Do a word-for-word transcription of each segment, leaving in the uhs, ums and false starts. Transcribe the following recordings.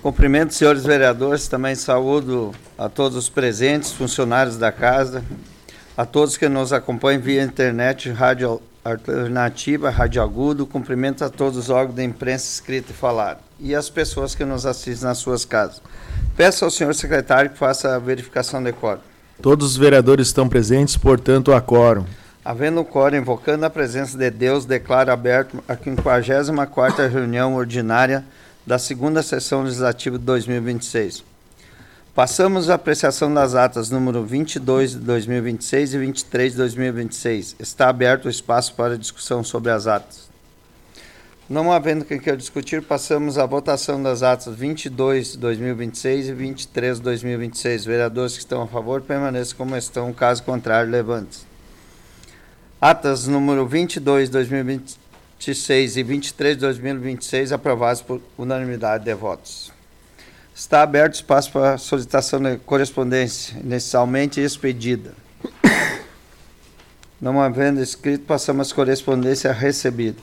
Cumprimento os senhores vereadores, também saúdo a todos os presentes, funcionários da casa, a todos que nos acompanham via internet, rádio alternativa, rádio agudo, cumprimento a todos os órgãos da imprensa escrita e falada e as pessoas que nos assistem nas suas casas. Peço ao senhor secretário que faça a verificação de quórum. Todos os vereadores estão presentes, portanto, há quórum. Havendo o quórum, invocando a presença de Deus, declaro aberto a quinquagésima quarta reunião ordinária da segunda sessão legislativa de dois mil e vinte e seis. Passamos à apreciação das atas número vinte e dois de dois mil e vinte e seis e vinte e três de dois mil e vinte e seis. Está aberto o espaço para discussão sobre as atas. Não havendo quem queira discutir, passamos à votação das atas vinte e dois de dois mil e vinte e seis e vinte e três de dois mil e vinte e seis. Vereadores que estão a favor, permaneçam como estão. Caso contrário, levante-se. Atas número vinte e dois de dois mil e vinte e seis e vinte e três de dois mil e vinte e seis aprovados por unanimidade de votos. Está aberto espaço para solicitação de correspondência, inicialmente expedida. Não havendo escrito, passamos à correspondência recebida.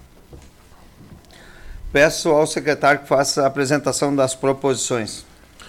Peço ao secretário que faça a apresentação das proposições.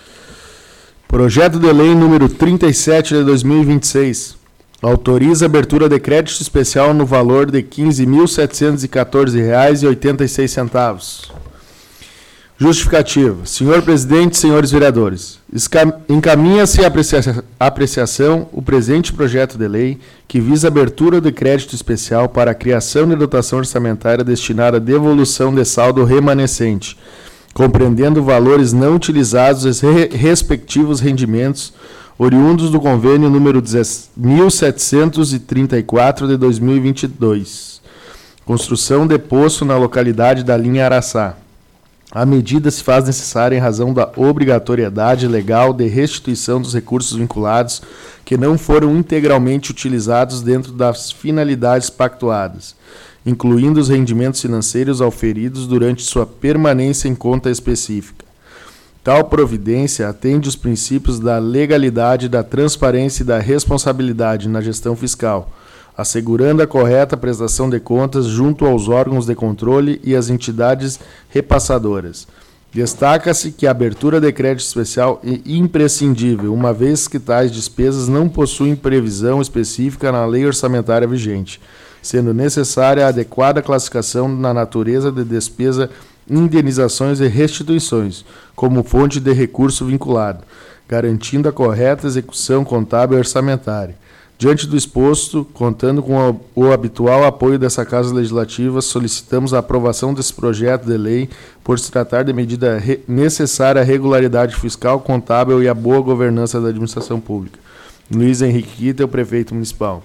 Projeto de lei número trinta e sete de dois mil e vinte e seis. Autoriza a abertura de crédito especial no valor de quinze mil setecentos e quatorze reais e oitenta e seis centavos. Justificativa. Senhor presidente, senhores vereadores, encaminha-se à aprecia- apreciação o presente projeto de lei que visa a abertura de crédito especial para a criação de dotação orçamentária destinada à devolução de saldo remanescente, compreendendo valores não utilizados e re- respectivos rendimentos oriundos do convênio número mil setecentos e trinta e quatro de dois mil e vinte e dois. Construção de poço na localidade da linha Araçá. A medida se faz necessária em razão da obrigatoriedade legal de restituição dos recursos vinculados que não foram integralmente utilizados dentro das finalidades pactuadas, incluindo os rendimentos financeiros auferidos durante sua permanência em conta específica. Tal providência atende os princípios da legalidade, da transparência e da responsabilidade na gestão fiscal, assegurando a correta prestação de contas junto aos órgãos de controle e às entidades repassadoras. Destaca-se que a abertura de crédito especial é imprescindível, uma vez que tais despesas não possuem previsão específica na lei orçamentária vigente, sendo necessária a adequada classificação na natureza de despesa, indenizações e restituições, como fonte de recurso vinculado, garantindo a correta execução contábil e orçamentária. Diante do exposto, contando com o habitual apoio dessa Casa Legislativa, solicitamos a aprovação desse projeto de lei por se tratar de medida re- necessária à regularidade fiscal, contábil e à boa governança da administração pública. Luiz Henrique Kittel, prefeito municipal.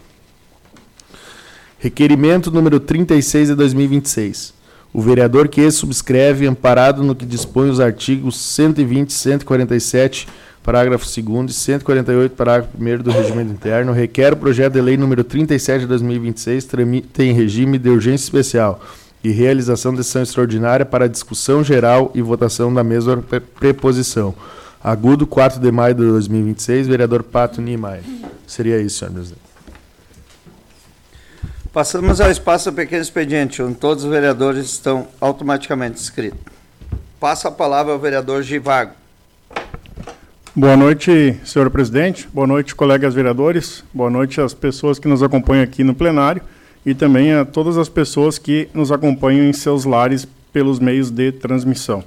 Requerimento número trinta e seis de dois mil e vinte e seis. O vereador que subscreve, amparado no que dispõe os artigos cento e vinte, cento e quarenta e sete, parágrafo segundo e cento e quarenta e oito, parágrafo primeiro do Regimento Interno, requer o projeto de lei número trinta e sete de dois mil e vinte e seis, tramita em regime de urgência especial e realização de sessão extraordinária para discussão geral e votação da mesma pre- preposição. Agudo, quatro de maio de dois mil e vinte e seis, vereador Pato Niemeyer. Seria isso, senhor presidente. Passamos ao espaço do pequeno expediente, onde todos os vereadores estão automaticamente inscritos. Passo a palavra ao vereador Givago. Boa noite, senhor presidente. Boa noite, colegas vereadores. Boa noite às pessoas que nos acompanham aqui no plenário e também a todas as pessoas que nos acompanham em seus lares pelos meios de transmissão.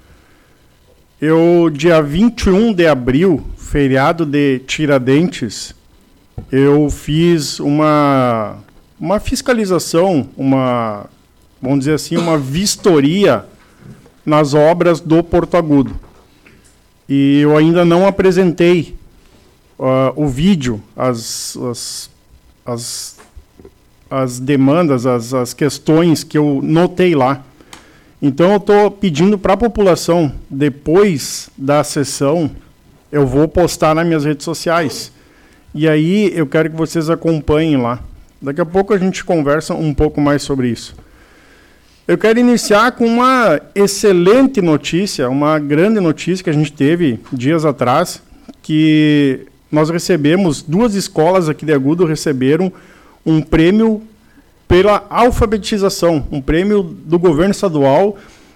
Eu, dia vinte e um de abril, feriado de Tiradentes, eu fiz uma... uma fiscalização, uma, vamos dizer assim, uma vistoria nas obras do Porto Agudo. E eu ainda não apresentei uh, o vídeo, as, as, as, as demandas, as, as questões que eu notei lá. Então eu estou pedindo para a população, depois da sessão, eu vou postar nas minhas redes sociais. E aí eu quero que vocês acompanhem lá. Daqui a pouco a gente conversa um pouco mais sobre isso. Eu quero iniciar com uma excelente notícia, uma grande notícia que a gente teve dias atrás, que nós recebemos, duas escolas aqui de Agudo receberam um prêmio pela alfabetização, um prêmio do governo estadual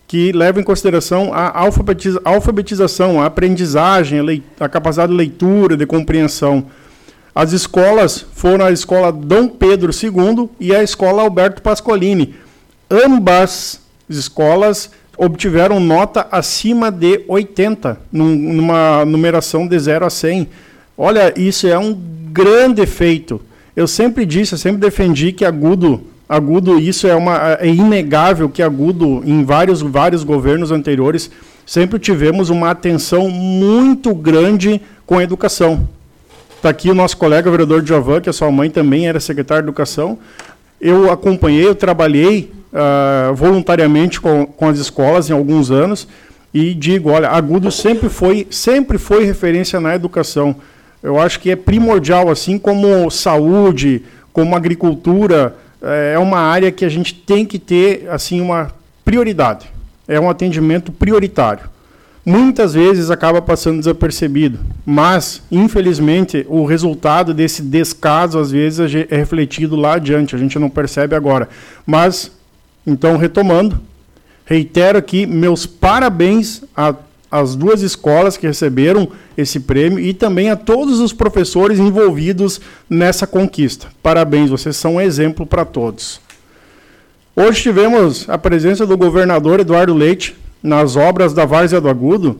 que levam em consideração a alfabetiza, alfabetização, a aprendizagem, a, leit, a capacidade de leitura, de compreensão. As escolas foram a escola Dom Pedro segundo e a escola Alberto Pascolini. Ambas escolas obtiveram nota acima de oitenta, num, numa numeração de zero a cem. Olha, isso é um grande feito. Eu sempre disse, eu sempre defendi que Agudo, Agudo isso é, uma, é inegável que Agudo, em vários, vários governos anteriores, sempre tivemos uma atenção muito grande com a educação. Está aqui o nosso colega, o vereador Djavan, que a sua mãe também era secretária de Educação. Eu acompanhei, eu trabalhei uh, voluntariamente com, com as escolas em alguns anos e digo, olha, Agudo sempre foi, sempre foi referência na educação. Eu acho que é primordial, assim como saúde, como agricultura, é uma área que a gente tem que ter assim, uma prioridade. É um atendimento prioritário. Muitas vezes acaba passando desapercebido, mas, infelizmente, o resultado desse descaso, às vezes, é refletido lá adiante, a gente não percebe agora. Mas, então, retomando, reitero aqui meus parabéns a as duas escolas que receberam esse prêmio e também a todos os professores envolvidos nessa conquista. Parabéns, vocês são um exemplo para todos. Hoje tivemos a presença do governador Eduardo Leite nas obras da Várzea do Agudo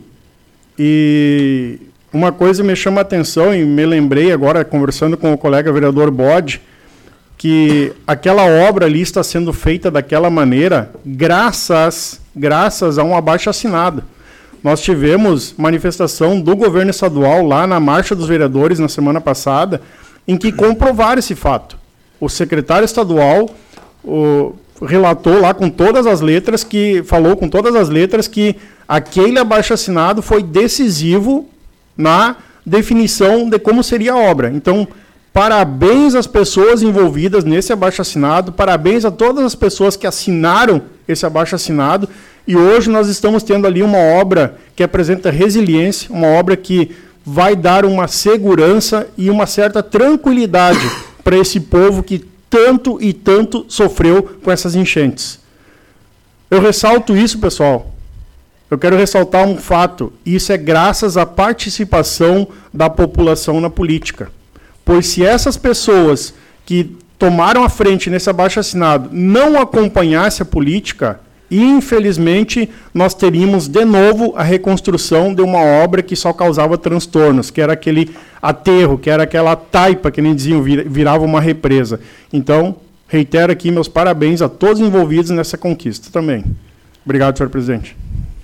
e uma coisa me chama a atenção e me lembrei agora, conversando com o colega vereador Bode, que aquela obra ali está sendo feita daquela maneira graças, graças a um abaixo-assinado. Nós tivemos manifestação do governo estadual lá na Marcha dos Vereadores na semana passada, em que comprovaram esse fato. O secretário estadual o, relatou lá com todas as letras, que falou com todas as letras que aquele abaixo-assinado foi decisivo na definição de como seria a obra. Então, parabéns às pessoas envolvidas nesse abaixo-assinado, parabéns a todas as pessoas que assinaram esse abaixo-assinado. E hoje nós estamos tendo ali uma obra que apresenta resiliência, uma obra que vai dar uma segurança e uma certa tranquilidade para esse povo que tanto e tanto sofreu com essas enchentes. Eu ressalto isso, pessoal. Eu quero ressaltar um fato. Isso é graças à participação da população na política. Pois se essas pessoas que tomaram a frente nesse abaixo-assinado não acompanhassem a política, infelizmente, nós teríamos de novo a reconstrução de uma obra que só causava transtornos, que era aquele aterro, que era aquela taipa, que nem diziam, virava uma represa. Então, reitero aqui meus parabéns a todos envolvidos nessa conquista também. Obrigado, senhor presidente.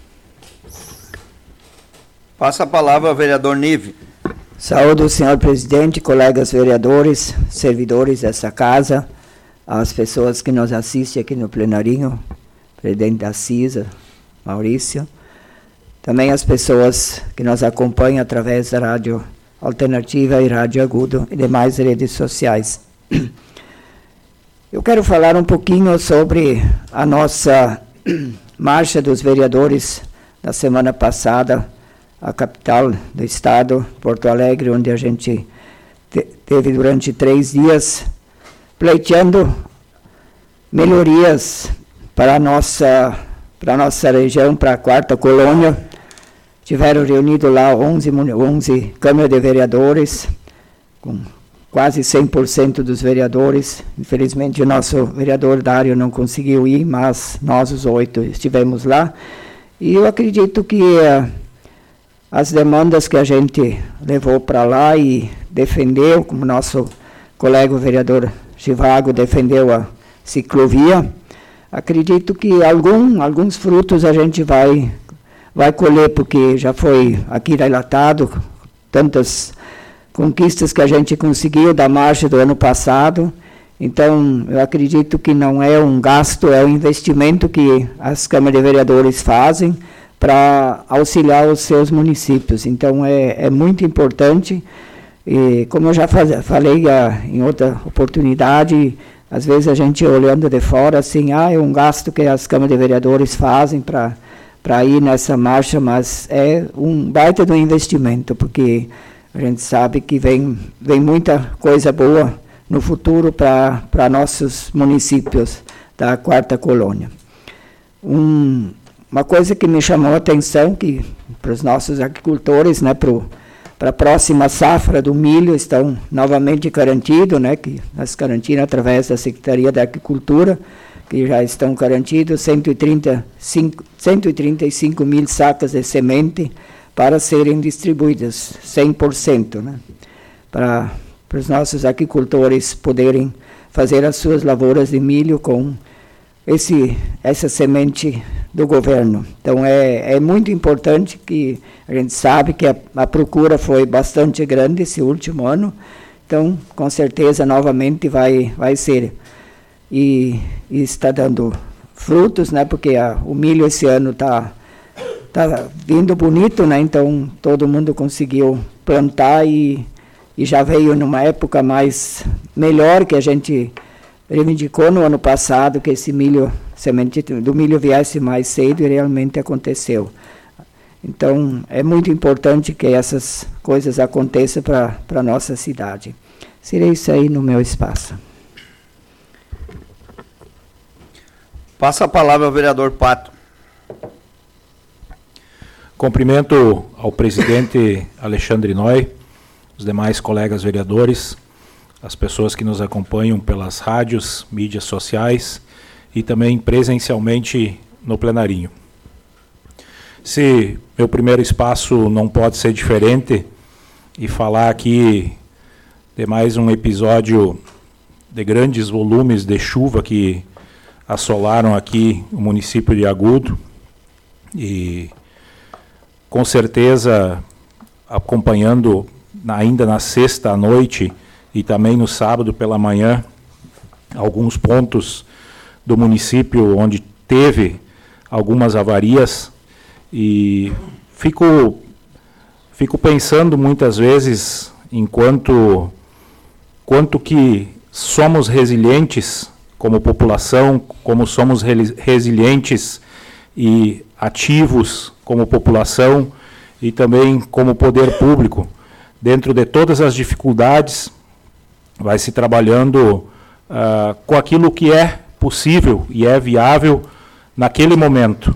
Passa a palavra ao vereador Nive. Saúdo, senhor presidente, colegas vereadores, servidores dessa casa, as pessoas que nos assistem aqui no plenarinho, presidente da CISA, Maurício, também as pessoas que nos acompanham através da Rádio Alternativa e Rádio Agudo e demais redes sociais. Eu quero falar um pouquinho sobre a nossa marcha dos vereadores da semana passada, a capital do estado, Porto Alegre, onde a gente te- teve durante três dias pleiteando melhorias para a nossa, para a nossa região, para a quarta colônia. Tiveram reunido lá onze, onze câmaras de vereadores, com quase cem por cento dos vereadores. Infelizmente, o nosso vereador Dário não conseguiu ir, mas nós, os oito, estivemos lá. E eu acredito que uh, as demandas que a gente levou para lá e defendeu, como nosso colega o vereador Givago defendeu a ciclovia, acredito que algum, alguns frutos a gente vai, vai colher, porque já foi aqui relatado tantas conquistas que a gente conseguiu da marcha do ano passado. Então, eu acredito que não é um gasto, é um investimento que as câmaras de vereadores fazem para auxiliar os seus municípios. Então, é, é muito importante. E, como eu já faz, falei ah, em outra oportunidade, às vezes a gente olhando de fora, assim, ah, é um gasto que as câmaras de vereadores fazem para para ir nessa marcha, mas é um baita de um investimento, porque a gente sabe que vem, vem muita coisa boa no futuro para para nossos municípios da quarta colônia. Um, uma coisa que me chamou a atenção, que para os nossos agricultores, né, para a próxima safra do milho, estão novamente garantidos, né, que nós garantimos através da Secretaria da Agricultura, que já estão garantidos cento e trinta e cinco mil sacas de semente para serem distribuídas, cem por cento, né, para, para os nossos agricultores poderem fazer as suas lavouras de milho com esse, essa semente do governo. Então, é, é muito importante, que a gente sabe que a, a procura foi bastante grande esse último ano, então, com certeza, novamente vai, vai ser. E, e está dando frutos, né, porque a, o milho esse ano está tá vindo bonito, né, então todo mundo conseguiu plantar e, e já veio numa época mais melhor, que a gente reivindicou no ano passado, que esse milho, semente do milho viesse mais cedo, e realmente aconteceu. Então, é muito importante que essas coisas aconteçam para a nossa cidade. Seria isso aí no meu espaço. Passa a palavra ao vereador Pato. Cumprimento ao presidente Alexandre Noy, os demais colegas vereadores, as pessoas que nos acompanham pelas rádios, mídias sociais e também presencialmente no plenarinho. Se meu primeiro espaço não pode ser diferente e falar aqui de mais um episódio de grandes volumes de chuva que assolaram aqui o município de Agudo, e com certeza acompanhando ainda na sexta à noite e também no sábado pela manhã alguns pontos do município onde teve algumas avarias, e fico, fico pensando muitas vezes enquanto quanto que somos resilientes como população, como somos resilientes e ativos como população e também como poder público. Dentro de todas as dificuldades, vai se trabalhando uh, com aquilo que é possível e é viável naquele momento.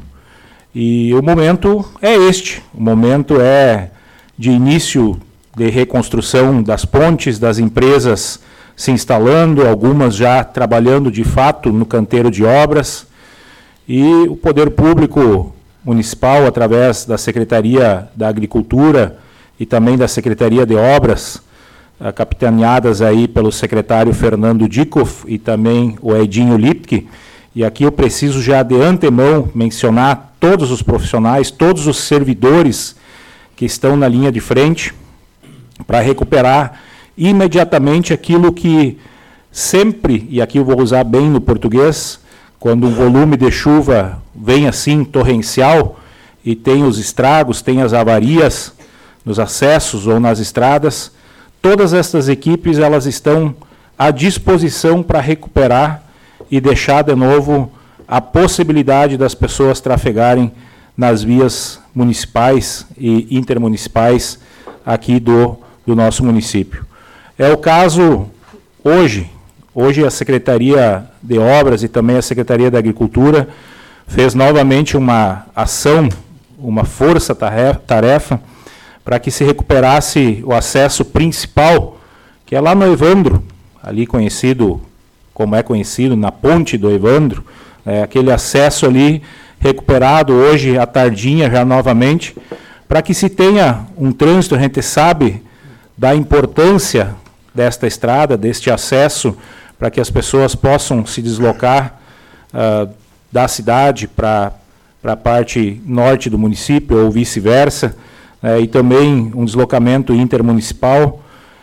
E o momento é este, o momento é de início de reconstrução das pontes, das empresas se instalando, algumas já trabalhando de fato no canteiro de obras, e o poder público municipal, através da Secretaria da Agricultura e também da Secretaria de Obras, capitaneadas aí pelo secretário Fernando Dikoff e também o Edinho Lipke. E aqui eu preciso já de antemão mencionar todos os profissionais, todos os servidores que estão na linha de frente para recuperar imediatamente aquilo que sempre, e aqui eu vou usar bem no português, quando um volume de chuva vem assim torrencial e tem os estragos, tem as avarias nos acessos ou nas estradas, todas estas equipes elas estão à disposição para recuperar e deixar de novo a possibilidade das pessoas trafegarem nas vias municipais e intermunicipais aqui do, do nosso município. É o caso hoje, hoje a Secretaria de Obras e também a Secretaria da Agricultura fez novamente uma ação, uma força-tarefa, para que se recuperasse o acesso principal, que é lá no Evandro, ali conhecido, como é conhecido, na ponte do Evandro, é, aquele acesso ali recuperado hoje à tardinha já novamente, para que se tenha um trânsito. A gente sabe da importância desta estrada, deste acesso, para que as pessoas possam se deslocar uh, da cidade para a parte norte do município ou vice-versa, uh, e também um deslocamento intermunicipal.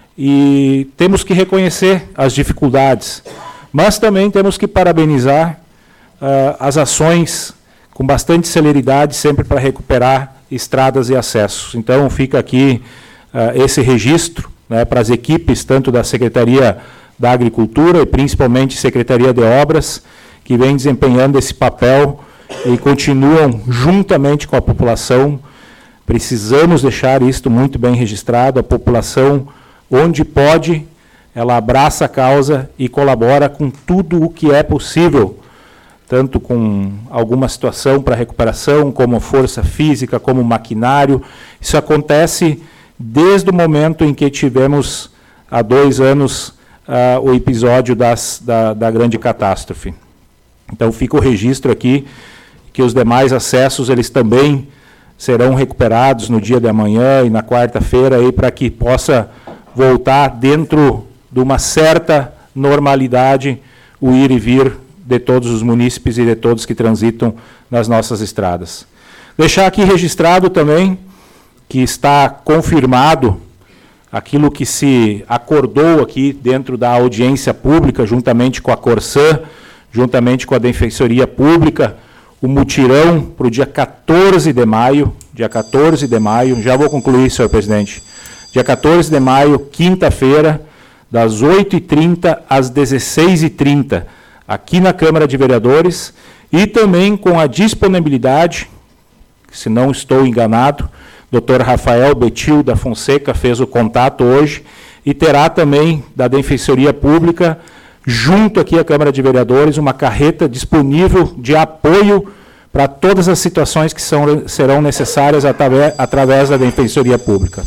E temos que reconhecer as dificuldades, mas também temos que parabenizar uh, as ações com bastante celeridade, sempre para recuperar estradas e acessos. Então, fica aqui uh, esse registro, né, para as equipes, tanto da Secretaria da Agricultura e principalmente Secretaria de Obras, que vem desempenhando esse papel e continuam juntamente com a população. Precisamos deixar isto muito bem registrado. A população, onde pode, ela abraça a causa e colabora com tudo o que é possível, tanto com alguma situação para recuperação, como força física, como maquinário. Isso acontece desde o momento em que tivemos, há dois anos, uh, o episódio das, da, da grande catástrofe. Então, fica o registro aqui que os demais acessos eles também serão recuperados no dia de amanhã e na quarta-feira, para que possa voltar dentro de uma certa normalidade o ir e vir de todos os munícipes e de todos que transitam nas nossas estradas. Deixar aqui registrado também que está confirmado aquilo que se acordou aqui dentro da audiência pública, juntamente com a Corsã, juntamente com a Defensoria Pública, o mutirão para o dia quatorze de maio, dia quatorze de maio, já vou concluir, senhor presidente, dia quatorze de maio, quinta-feira, das oito e trinta às dezesseis e trinta, aqui na Câmara de Vereadores, e também com a disponibilidade, se não estou enganado, doutor Rafael Betil da Fonseca fez o contato hoje, e terá também da Defensoria Pública, junto aqui à Câmara de Vereadores, uma carreta disponível de apoio para todas as situações que são, serão necessárias através, através da Defensoria Pública.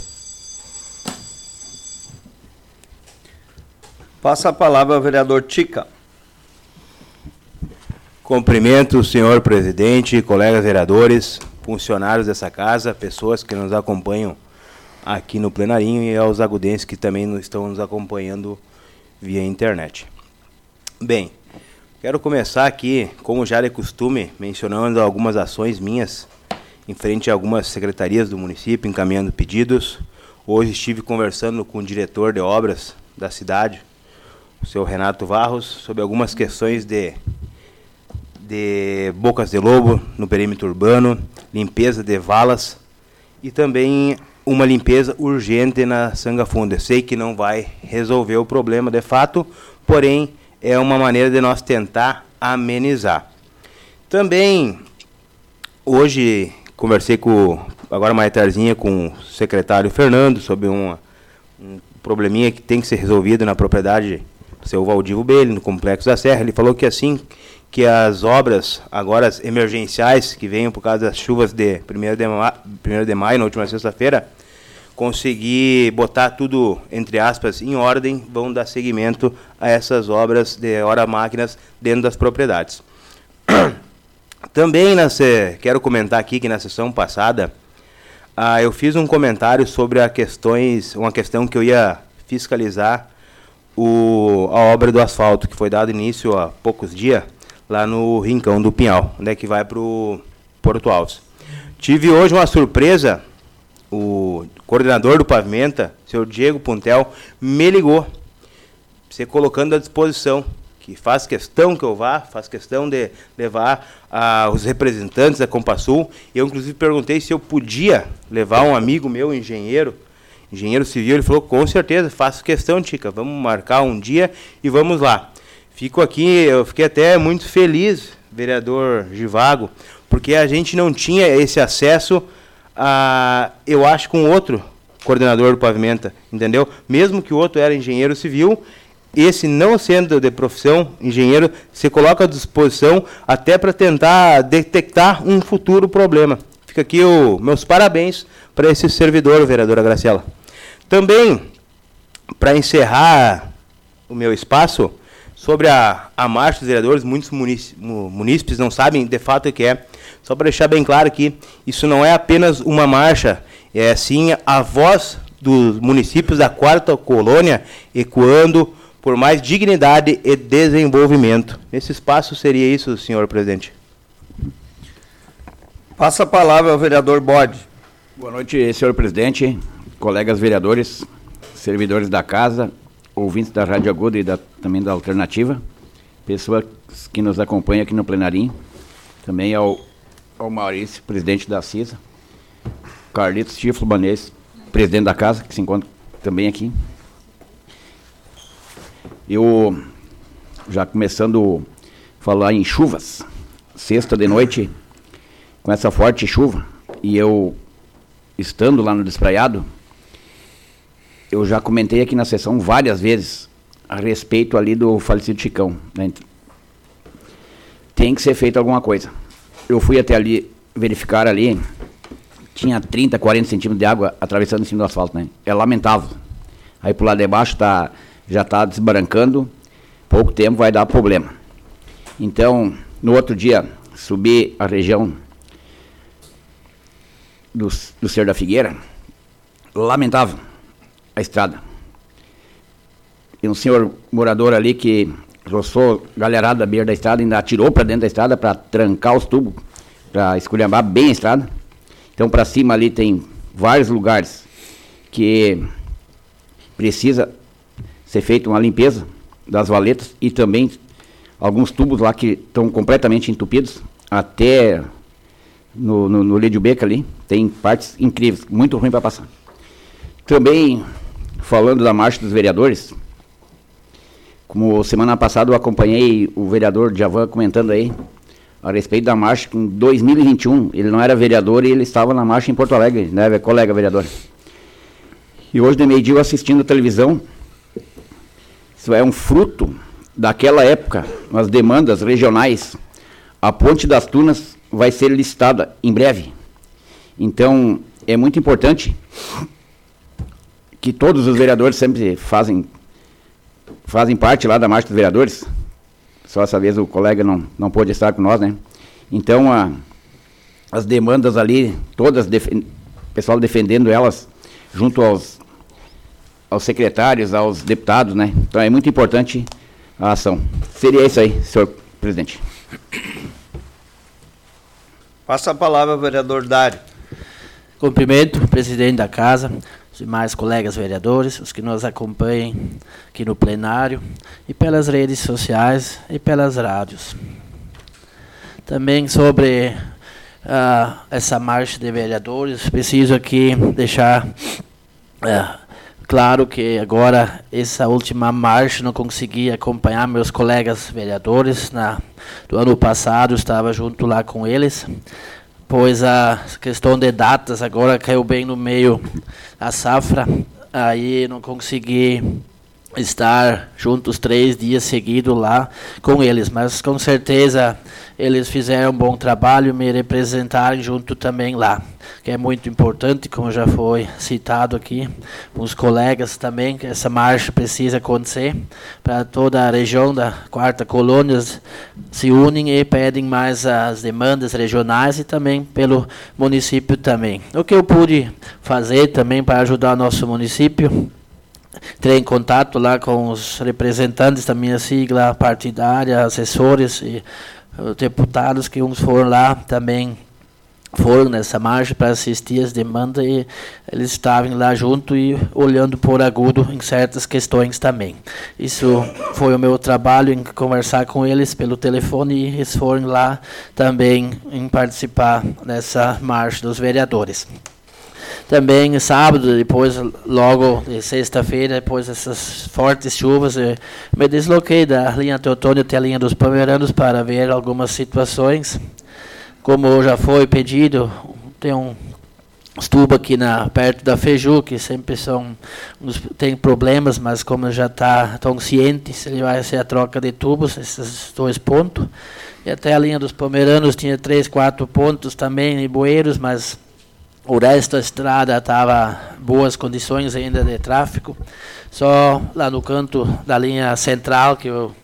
Passa a palavra ao vereador Tica. Cumprimento o senhor presidente, colegas vereadores, funcionários dessa casa, pessoas que nos acompanham aqui no plenarinho e aos agudenses que também estão nos acompanhando via internet. Bem, quero começar aqui, como já é costume, mencionando algumas ações minhas em frente a algumas secretarias do município, encaminhando pedidos. Hoje estive conversando com o diretor de obras da cidade, o senhor Renato Varros, sobre algumas questões de, de bocas de lobo no perímetro urbano, limpeza de valas e também uma limpeza urgente na Sanga Funda. Sei que não vai resolver o problema de fato, porém é uma maneira de nós tentar amenizar. Também, hoje, conversei com, agora mais tardinha, com o secretário Fernando sobre uma, um probleminha que tem que ser resolvido na propriedade do seu Valdivo Belli, no Complexo da Serra. Ele falou que assim que as obras, agora as emergenciais, que venham por causa das chuvas de primeiro de, ma primeiro de maio, na última sexta-feira, conseguir botar tudo, entre aspas, em ordem, vão dar seguimento a essas obras de hora-máquinas dentro das propriedades. Também, nessa, quero comentar aqui que na sessão passada, ah, eu fiz um comentário sobre a questões, uma questão que eu ia fiscalizar o, a obra do asfalto, que foi dado início há poucos dias, lá no Rincão do Pinhal, onde é que vai para o Porto Alves. Tive hoje uma surpresa. O coordenador do Pavimenta, senhor Diego Puntel, me ligou, se colocando à disposição, que faz questão que eu vá, faz questão de levar ah, os representantes da Compassul. Eu, inclusive, perguntei se eu podia levar um amigo meu, engenheiro, engenheiro civil. Ele falou, com certeza, faço questão, Tica, vamos marcar um dia e vamos lá. Fico aqui, eu fiquei até muito feliz, vereador Givago, porque a gente não tinha esse acesso, a, eu acho, com outro coordenador do Pavimenta, entendeu? Mesmo que o outro era engenheiro civil, esse, não sendo de profissão engenheiro, se coloca à disposição até para tentar detectar um futuro problema. Fica aqui o meus parabéns para esse servidor, vereadora Graciela. Também, para encerrar o meu espaço, sobre a, a marcha dos vereadores, muitos munícipes não sabem de fato o que é. Só para deixar bem claro aqui, isso não é apenas uma marcha, é sim a voz dos municípios da quarta colônia ecoando por mais dignidade e desenvolvimento. Nesse espaço seria isso, senhor presidente. Passa a palavra ao vereador Bode. Boa noite, senhor presidente, colegas vereadores, servidores da casa, ouvintes da Rádio Aguda e da, também da Alternativa, pessoas que nos acompanham aqui no plenarinho, também ao, ao Maurício, presidente da CISA, Carlitos Chiflo Banês, presidente da casa, que se encontra também aqui. Eu, já começando a falar em chuvas, sexta de noite, com essa forte chuva, e eu, estando lá no Despraiado, eu já comentei aqui na sessão várias vezes a respeito ali do falecido Chicão, né? tem que ser feito alguma coisa. Eu fui até ali, verificar ali, tinha trinta, quarenta centímetros de água atravessando em cima do asfalto, né? É lamentável. Aí pro lado de baixo tá, já está desbarancando, pouco tempo vai dar problema. Então, no outro dia, subi a região do, do Cerro da Figueira, lamentável a estrada. E um senhor morador ali que roçou galerada da beira da estrada, ainda atirou para dentro da estrada para trancar os tubos, para esculhambar bem a estrada. Então, para cima ali tem vários lugares que precisa ser feita uma limpeza das valetas e também alguns tubos lá que estão completamente entupidos, até no, no, no Lédio Beca ali, tem partes incríveis, muito ruim para passar. Também, falando da marcha dos vereadores, como semana passada eu acompanhei o vereador Djavan comentando aí a respeito da marcha em dois mil e vinte e um, ele não era vereador e ele estava na marcha em Porto Alegre, né, colega vereador? E hoje de meio-dia eu assistindo a televisão, isso é um fruto daquela época, as demandas regionais. A Ponte das Tunas vai ser licitada em breve. Então, é muito importante que todos os vereadores sempre fazem, fazem parte lá da marcha dos vereadores. Só essa vez o colega não, não pôde estar com nós, né? Então, a, as demandas ali, todas, o pessoal defendendo elas, junto aos, aos secretários, aos deputados, né? Então, é muito importante a ação. Seria isso aí, senhor presidente. Passa a palavra ao vereador Dário. Cumprimento o presidente da casa, os demais colegas vereadores, os que nos acompanhem aqui no plenário e pelas redes sociais e pelas rádios. Também sobre uh, essa marcha de vereadores, preciso aqui deixar uh, claro que agora, essa última marcha, não consegui acompanhar meus colegas vereadores. Na, do ano passado, estava junto lá com eles, pois a questão de datas agora caiu bem no meio da safra, aí não consegui estar juntos três dias seguidos lá com eles, mas com certeza eles fizeram um bom trabalho, me representaram junto também lá, que é muito importante, como já foi citado aqui, os colegas também, que essa marcha precisa acontecer, para toda a região da Quarta Colônia se unem e pedem mais as demandas regionais e também pelo município também. O que eu pude fazer também para ajudar o nosso município, entrei em contato lá com os representantes da minha sigla partidária, assessores e uh, deputados, que uns foram lá também, foram nessa marcha para assistir as demandas e eles estavam lá junto e olhando por agudo em certas questões também. Isso foi o meu trabalho, em conversar com eles pelo telefone, e eles foram lá também em participar dessa marcha dos vereadores. Também sábado, depois, logo de sexta-feira, depois dessas fortes chuvas, eu me desloquei da linha Teotônio até a linha dos Pomeranos para ver algumas situações. Como já foi pedido, tem um tubos aqui na, perto da Feju, que sempre são, tem problemas, mas como já está tão ciente, se vai ser a troca de tubos, esses dois pontos. E até a linha dos Pomeranos tinha três, quatro pontos também em bueiros, mas o resto da estrada estava em boas condições ainda de tráfego. Só lá no canto da linha central, que eu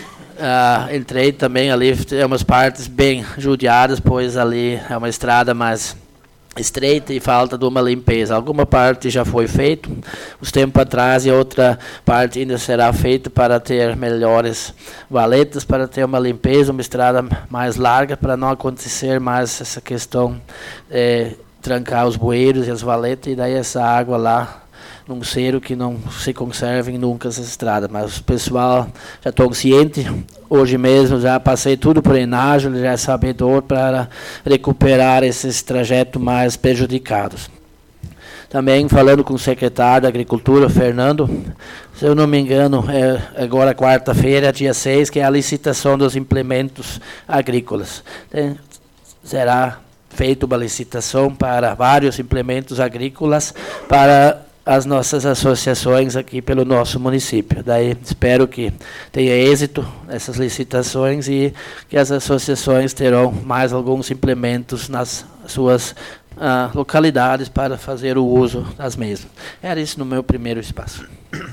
uh, entrei também ali, tem umas partes bem judiadas, pois ali é uma estrada mais estreita e falta de uma limpeza. Alguma parte já foi feita uns tempos atrás e outra parte ainda será feita para ter melhores valetas, para ter uma limpeza, uma estrada mais larga, para não acontecer mais essa questão de trancar os bueiros e as valetas, e daí essa água lá num cerro que não se conservem nunca essa estrada. Mas o pessoal já está ciente, hoje mesmo já passei tudo por Enágio, já é sabedor para recuperar esses trajetos mais prejudicados. Também falando com o secretário da Agricultura, Fernando, se eu não me engano, é agora quarta-feira, dia seis, que é a licitação dos implementos agrícolas. Tem, será feita uma licitação para vários implementos agrícolas para as nossas associações aqui pelo nosso município. Daí espero que tenha êxito essas licitações e que as associações terão mais alguns implementos nas suas ah, localidades para fazer o uso das mesmas. Era isso no meu primeiro espaço.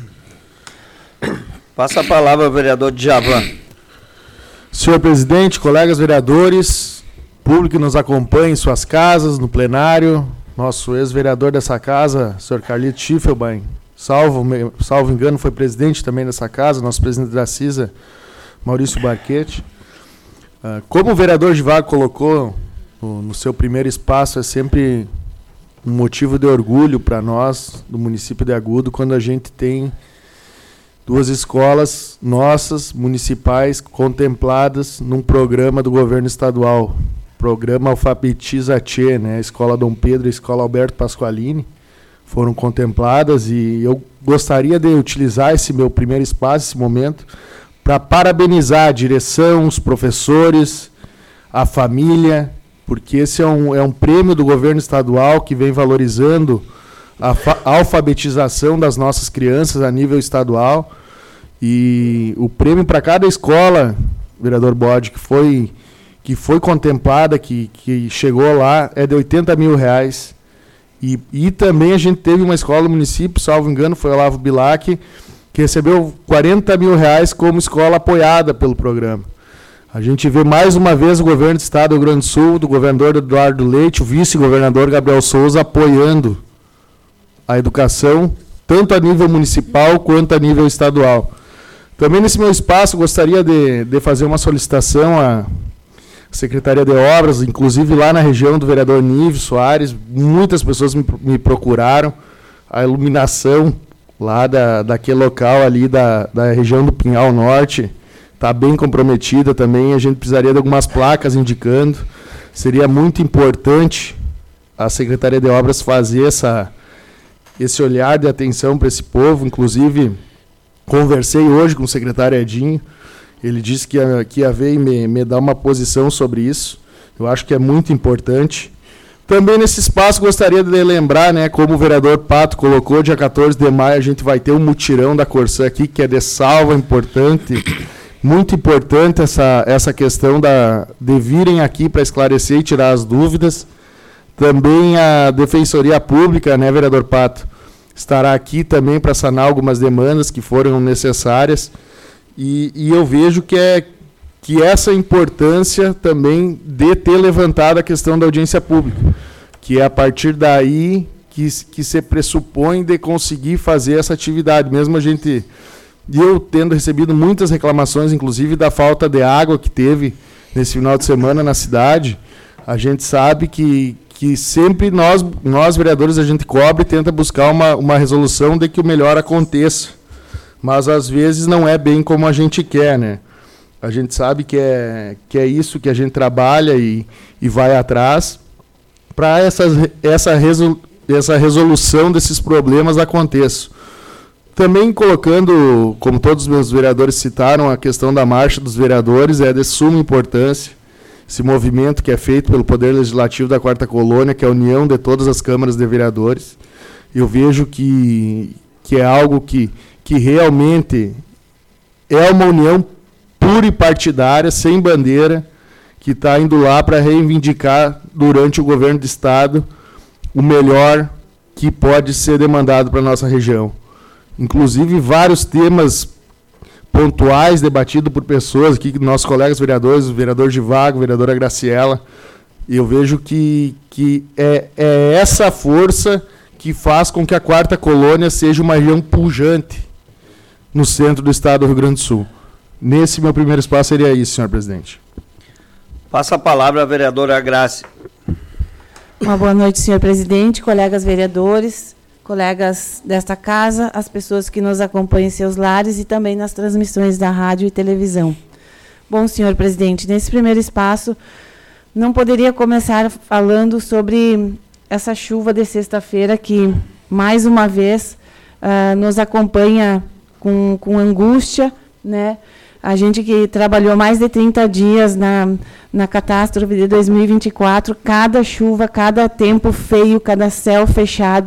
Passa a palavra ao vereador Djavan. Senhor presidente, colegas vereadores, público que nos acompanha em suas casas, no plenário, nosso ex-vereador dessa casa, senhor Carlito Schiffelbein, salvo, salvo engano, foi presidente também dessa casa, nosso presidente da CISA, Maurício Barquete. Uh, como o vereador Givago colocou no, no seu primeiro espaço, é sempre um motivo de orgulho para nós, do município de Agudo, quando a gente tem duas escolas nossas, municipais, contempladas num programa do governo estadual. Programa Alfabetiza Tchê, né? A Escola Dom Pedro e a Escola Alberto Pasqualini foram contempladas, e eu gostaria de utilizar esse meu primeiro espaço, esse momento, para parabenizar a direção, os professores, a família, porque esse é um, é um prêmio do governo estadual que vem valorizando a alfabetização das nossas crianças a nível estadual, e o prêmio para cada escola, vereador Bode, que foi... que foi contemplada, que, que chegou lá, é de oitenta mil reais. E, e também a gente teve uma escola do município, salvo engano, foi o Olavo Bilac, que recebeu quarenta mil reais como escola apoiada pelo programa. A gente vê mais uma vez o governo do estado do Rio Grande do Sul, do governador Eduardo Leite, o vice-governador Gabriel Souza, apoiando a educação, tanto a nível municipal quanto a nível estadual. Também nesse meu espaço, gostaria de, de fazer uma solicitação a Secretaria de Obras, inclusive lá na região do vereador Nível Soares, muitas pessoas me, me procuraram. A iluminação lá da, daquele local ali da, da região do Pinhal Norte está bem comprometida também. A gente precisaria de algumas placas indicando. Seria muito importante a Secretaria de Obras fazer essa, esse olhar de atenção para esse povo. Inclusive, conversei hoje com o secretário Edinho. Ele disse que ia, que ia ver e me, me dar uma posição sobre isso. Eu acho que é muito importante. Também nesse espaço gostaria de lembrar, né, como o vereador Pato colocou, dia quatorze de maio a gente vai ter um mutirão da Corsã aqui, que é de salva, importante. Muito importante essa, essa questão da, de virem aqui para esclarecer e tirar as dúvidas. Também a Defensoria Pública, né, vereador Pato, estará aqui também para sanar algumas demandas que foram necessárias. E, e eu vejo que, é, que essa importância também de ter levantado a questão da audiência pública, que é a partir daí que, que se pressupõe de conseguir fazer essa atividade. Mesmo a gente, eu tendo recebido muitas reclamações, inclusive da falta de água que teve nesse final de semana na cidade, a gente sabe que, que sempre nós, nós, vereadores, a gente cobre e tenta buscar uma, uma resolução de que o melhor aconteça. Mas às vezes não é bem como a gente quer, né? A gente sabe que é, que é isso que a gente trabalha e, e vai atrás para essa, essa, resol, essa resolução desses problemas aconteça. Também colocando, como todos os meus vereadores citaram, a questão da marcha dos vereadores é de suma importância. Esse movimento que é feito pelo Poder Legislativo da Quarta Colônia, que é a união de todas as câmaras de vereadores. Eu vejo que, que é algo que que realmente é uma união pura e partidária, sem bandeira, que está indo lá para reivindicar, durante o governo do Estado, o melhor que pode ser demandado para a nossa região. Inclusive, vários temas pontuais debatidos por pessoas aqui, nossos colegas vereadores, o vereador Givago, a vereadora Graciela. Eu vejo que, que é, é essa força que faz com que a Quarta Colônia seja uma região pujante no centro do estado do Rio Grande do Sul. Nesse meu primeiro espaço seria isso, senhor presidente. Passa a palavra à vereadora Grace. Uma boa noite, senhor presidente, colegas vereadores, colegas desta casa, as pessoas que nos acompanham em seus lares e também nas transmissões da rádio e televisão. Bom, senhor presidente, nesse primeiro espaço, não poderia começar falando sobre essa chuva de sexta-feira que, mais uma vez, uh, nos acompanha com, com angústia, né? A gente que trabalhou mais de trinta dias na, na catástrofe de dois mil e vinte e quatro, cada chuva, cada tempo feio, cada céu fechado,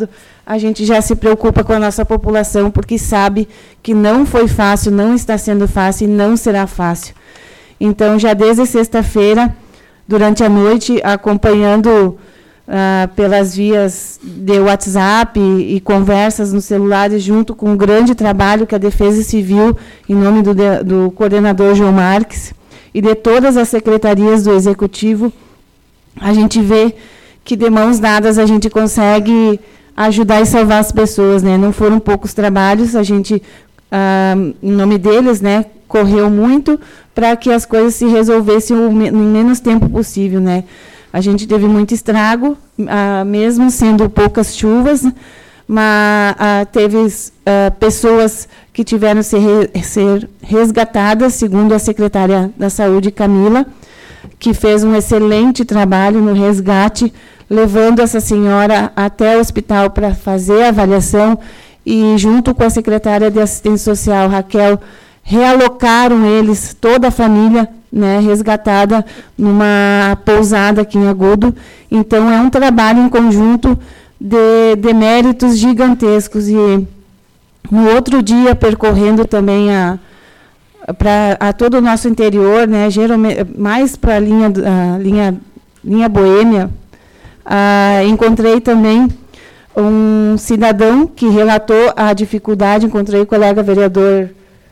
a gente já se preocupa com a nossa população, porque sabe que não foi fácil, não está sendo fácil e não será fácil. Então, já desde sexta-feira, durante a noite, acompanhando ah, pelas vias de WhatsApp e, e conversas nos celulares, junto com um grande trabalho que a Defesa Civil, em nome do, de, do coordenador João Marques, e de todas as secretarias do Executivo, a gente vê que, de mãos dadas, a gente consegue ajudar e salvar as pessoas, né? Não foram poucos trabalhos, a gente, ah, em nome deles, né, correu muito para que as coisas se resolvessem no menos tempo possível, né? A gente teve muito estrago, ah, mesmo sendo poucas chuvas, mas ah, teve ah, pessoas que tiveram que ser, re, ser resgatadas, segundo a secretária da Saúde, Camila, que fez um excelente trabalho no resgate, levando essa senhora até o hospital para fazer a avaliação, e, junto com a secretária de Assistência Social, Raquel, realocaram eles, toda a família, né, resgatada numa pousada aqui em Agudo. Então, é um trabalho em conjunto de, de méritos gigantescos. E, no outro dia, percorrendo também a, pra, a todo o nosso interior, né, geralmente, mais para a linha, a linha, linha Boêmia, a, encontrei também um cidadão que relatou a dificuldade, encontrei o colega vereador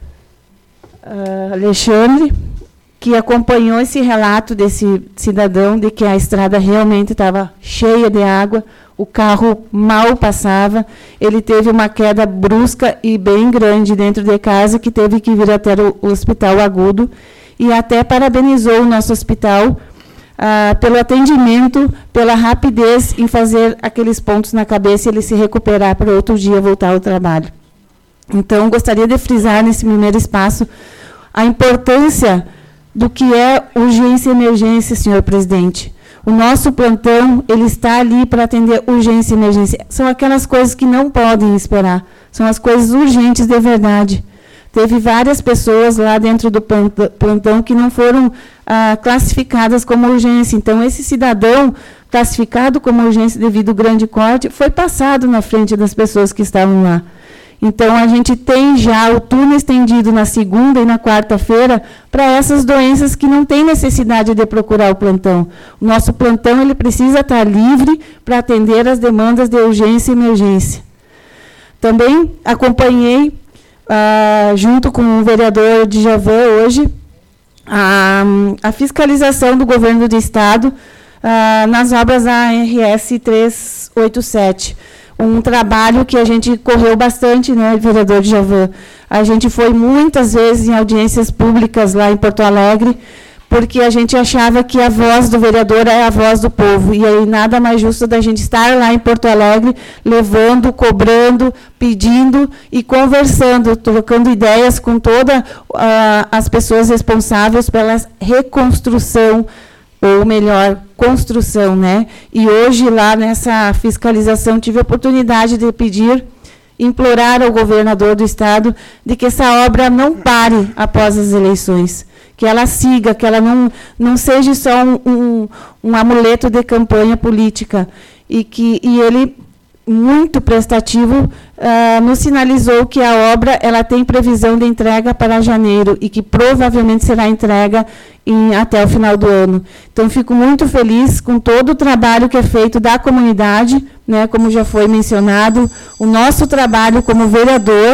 Uh, Alexandre, que acompanhou esse relato desse cidadão de que a estrada realmente estava cheia de água, o carro mal passava, ele teve uma queda brusca e bem grande dentro de casa, que teve que vir até o, o Hospital Agudo, e até parabenizou o nosso hospital uh, pelo atendimento, pela rapidez em fazer aqueles pontos na cabeça e ele se recuperar para outro dia voltar ao trabalho. Então, gostaria de frisar nesse primeiro espaço a importância do que é urgência e emergência, senhor presidente. O nosso plantão, ele está ali para atender urgência e emergência. São aquelas coisas que não podem esperar. São as coisas urgentes de verdade. Teve várias pessoas lá dentro do plantão que não foram ah, classificadas como urgência. Então, esse cidadão classificado como urgência devido ao grande corte foi passado na frente das pessoas que estavam lá. Então, a gente tem já o turno estendido na segunda e na quarta-feira para essas doenças que não têm necessidade de procurar o plantão. O nosso plantão ele precisa estar livre para atender as demandas de urgência e emergência. Também acompanhei, ah, junto com o vereador Djavan, hoje, a, a fiscalização do governo do Estado ah, nas obras da R S trezentos e oitenta e sete. Um trabalho que a gente correu bastante, né, vereador Djavan? A gente foi muitas vezes em audiências públicas lá em Porto Alegre, porque a gente achava que a voz do vereador é a voz do povo. E aí nada mais justo da gente estar lá em Porto Alegre, levando, cobrando, pedindo e conversando, trocando ideias com todas uh, as pessoas responsáveis pela reconstrução, ou melhor, construção, né? E hoje, lá nessa fiscalização, tive a oportunidade de pedir, implorar ao governador do Estado de que essa obra não pare após as eleições, que ela siga, que ela não, não seja só um, um, um amuleto de campanha política. E, que, e ele, muito prestativo, uh, nos sinalizou que a obra ela tem previsão de entrega para janeiro e que provavelmente será entrega em, até o final do ano. Então, fico muito feliz com todo o trabalho que é feito da comunidade, né, como já foi mencionado, o nosso trabalho como vereador,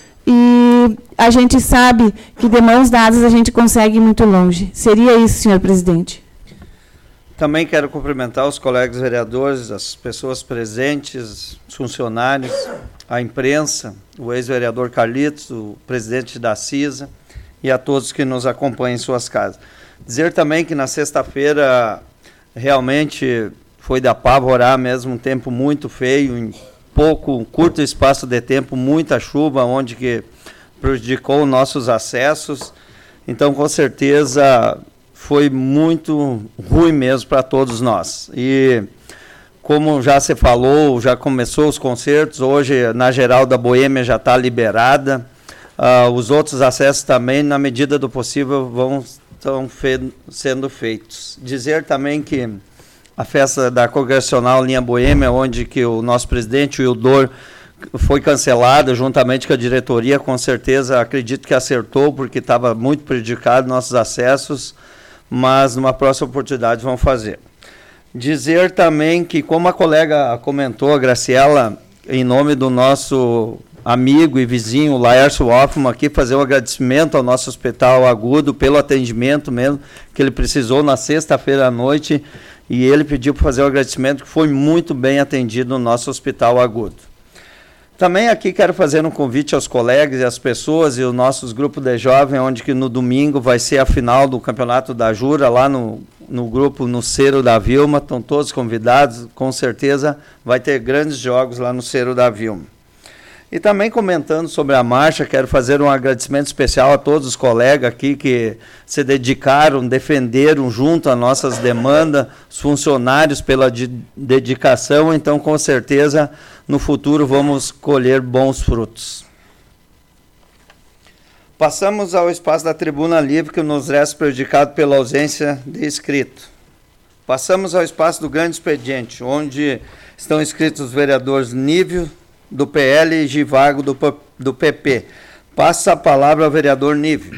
e a gente sabe que, de mãos dadas, a gente consegue ir muito longe. Seria isso, senhor presidente. Também quero cumprimentar os colegas vereadores, as pessoas presentes, os funcionários, a imprensa, o ex-vereador Carlitos, o presidente da CISA e a todos que nos acompanham em suas casas. Dizer também que na sexta-feira realmente foi de apavorar mesmo, um tempo muito feio, em pouco, curto espaço de tempo, muita chuva, onde que prejudicou nossos acessos. Então, com certeza, foi muito ruim mesmo para todos nós. E, como já se falou, já começou os concertos, hoje na geral da Boêmia já está liberada, uh, os outros acessos também, na medida do possível, vão estão fe sendo feitos. Dizer também que a festa da Congressional Linha Boêmia, onde que o nosso presidente, o Ildor, foi cancelado juntamente com a diretoria. Com certeza, acredito que acertou, porque estava muito prejudicado nossos acessos, mas numa próxima oportunidade vão fazer. Dizer também que, como a colega comentou, a Graciela, em nome do nosso amigo e vizinho Laércio Hoffman, aqui fazer um agradecimento ao nosso Hospital Agudo pelo atendimento mesmo que ele precisou na sexta-feira à noite, e ele pediu para fazer um agradecimento, que foi muito bem atendido no nosso Hospital Agudo. Também aqui quero fazer um convite aos colegas e às pessoas e os nossos grupos de jovens, onde que no domingo vai ser a final do Campeonato da Jura, lá no, no grupo no Cerro da Vilma. Estão todos convidados, com certeza vai ter grandes jogos lá no Cerro da Vilma. E também comentando sobre a marcha, quero fazer um agradecimento especial a todos os colegas aqui que se dedicaram, defenderam junto às nossas demandas, os funcionários pela de, dedicação. Então, com certeza, no futuro vamos colher bons frutos. Passamos ao espaço da tribuna livre, que nos resta prejudicado pela ausência de inscrito. Passamos ao espaço do grande expediente, onde estão inscritos os vereadores Nívio, do P L, e Givago, do, do P P. Passa a palavra ao vereador Nívio.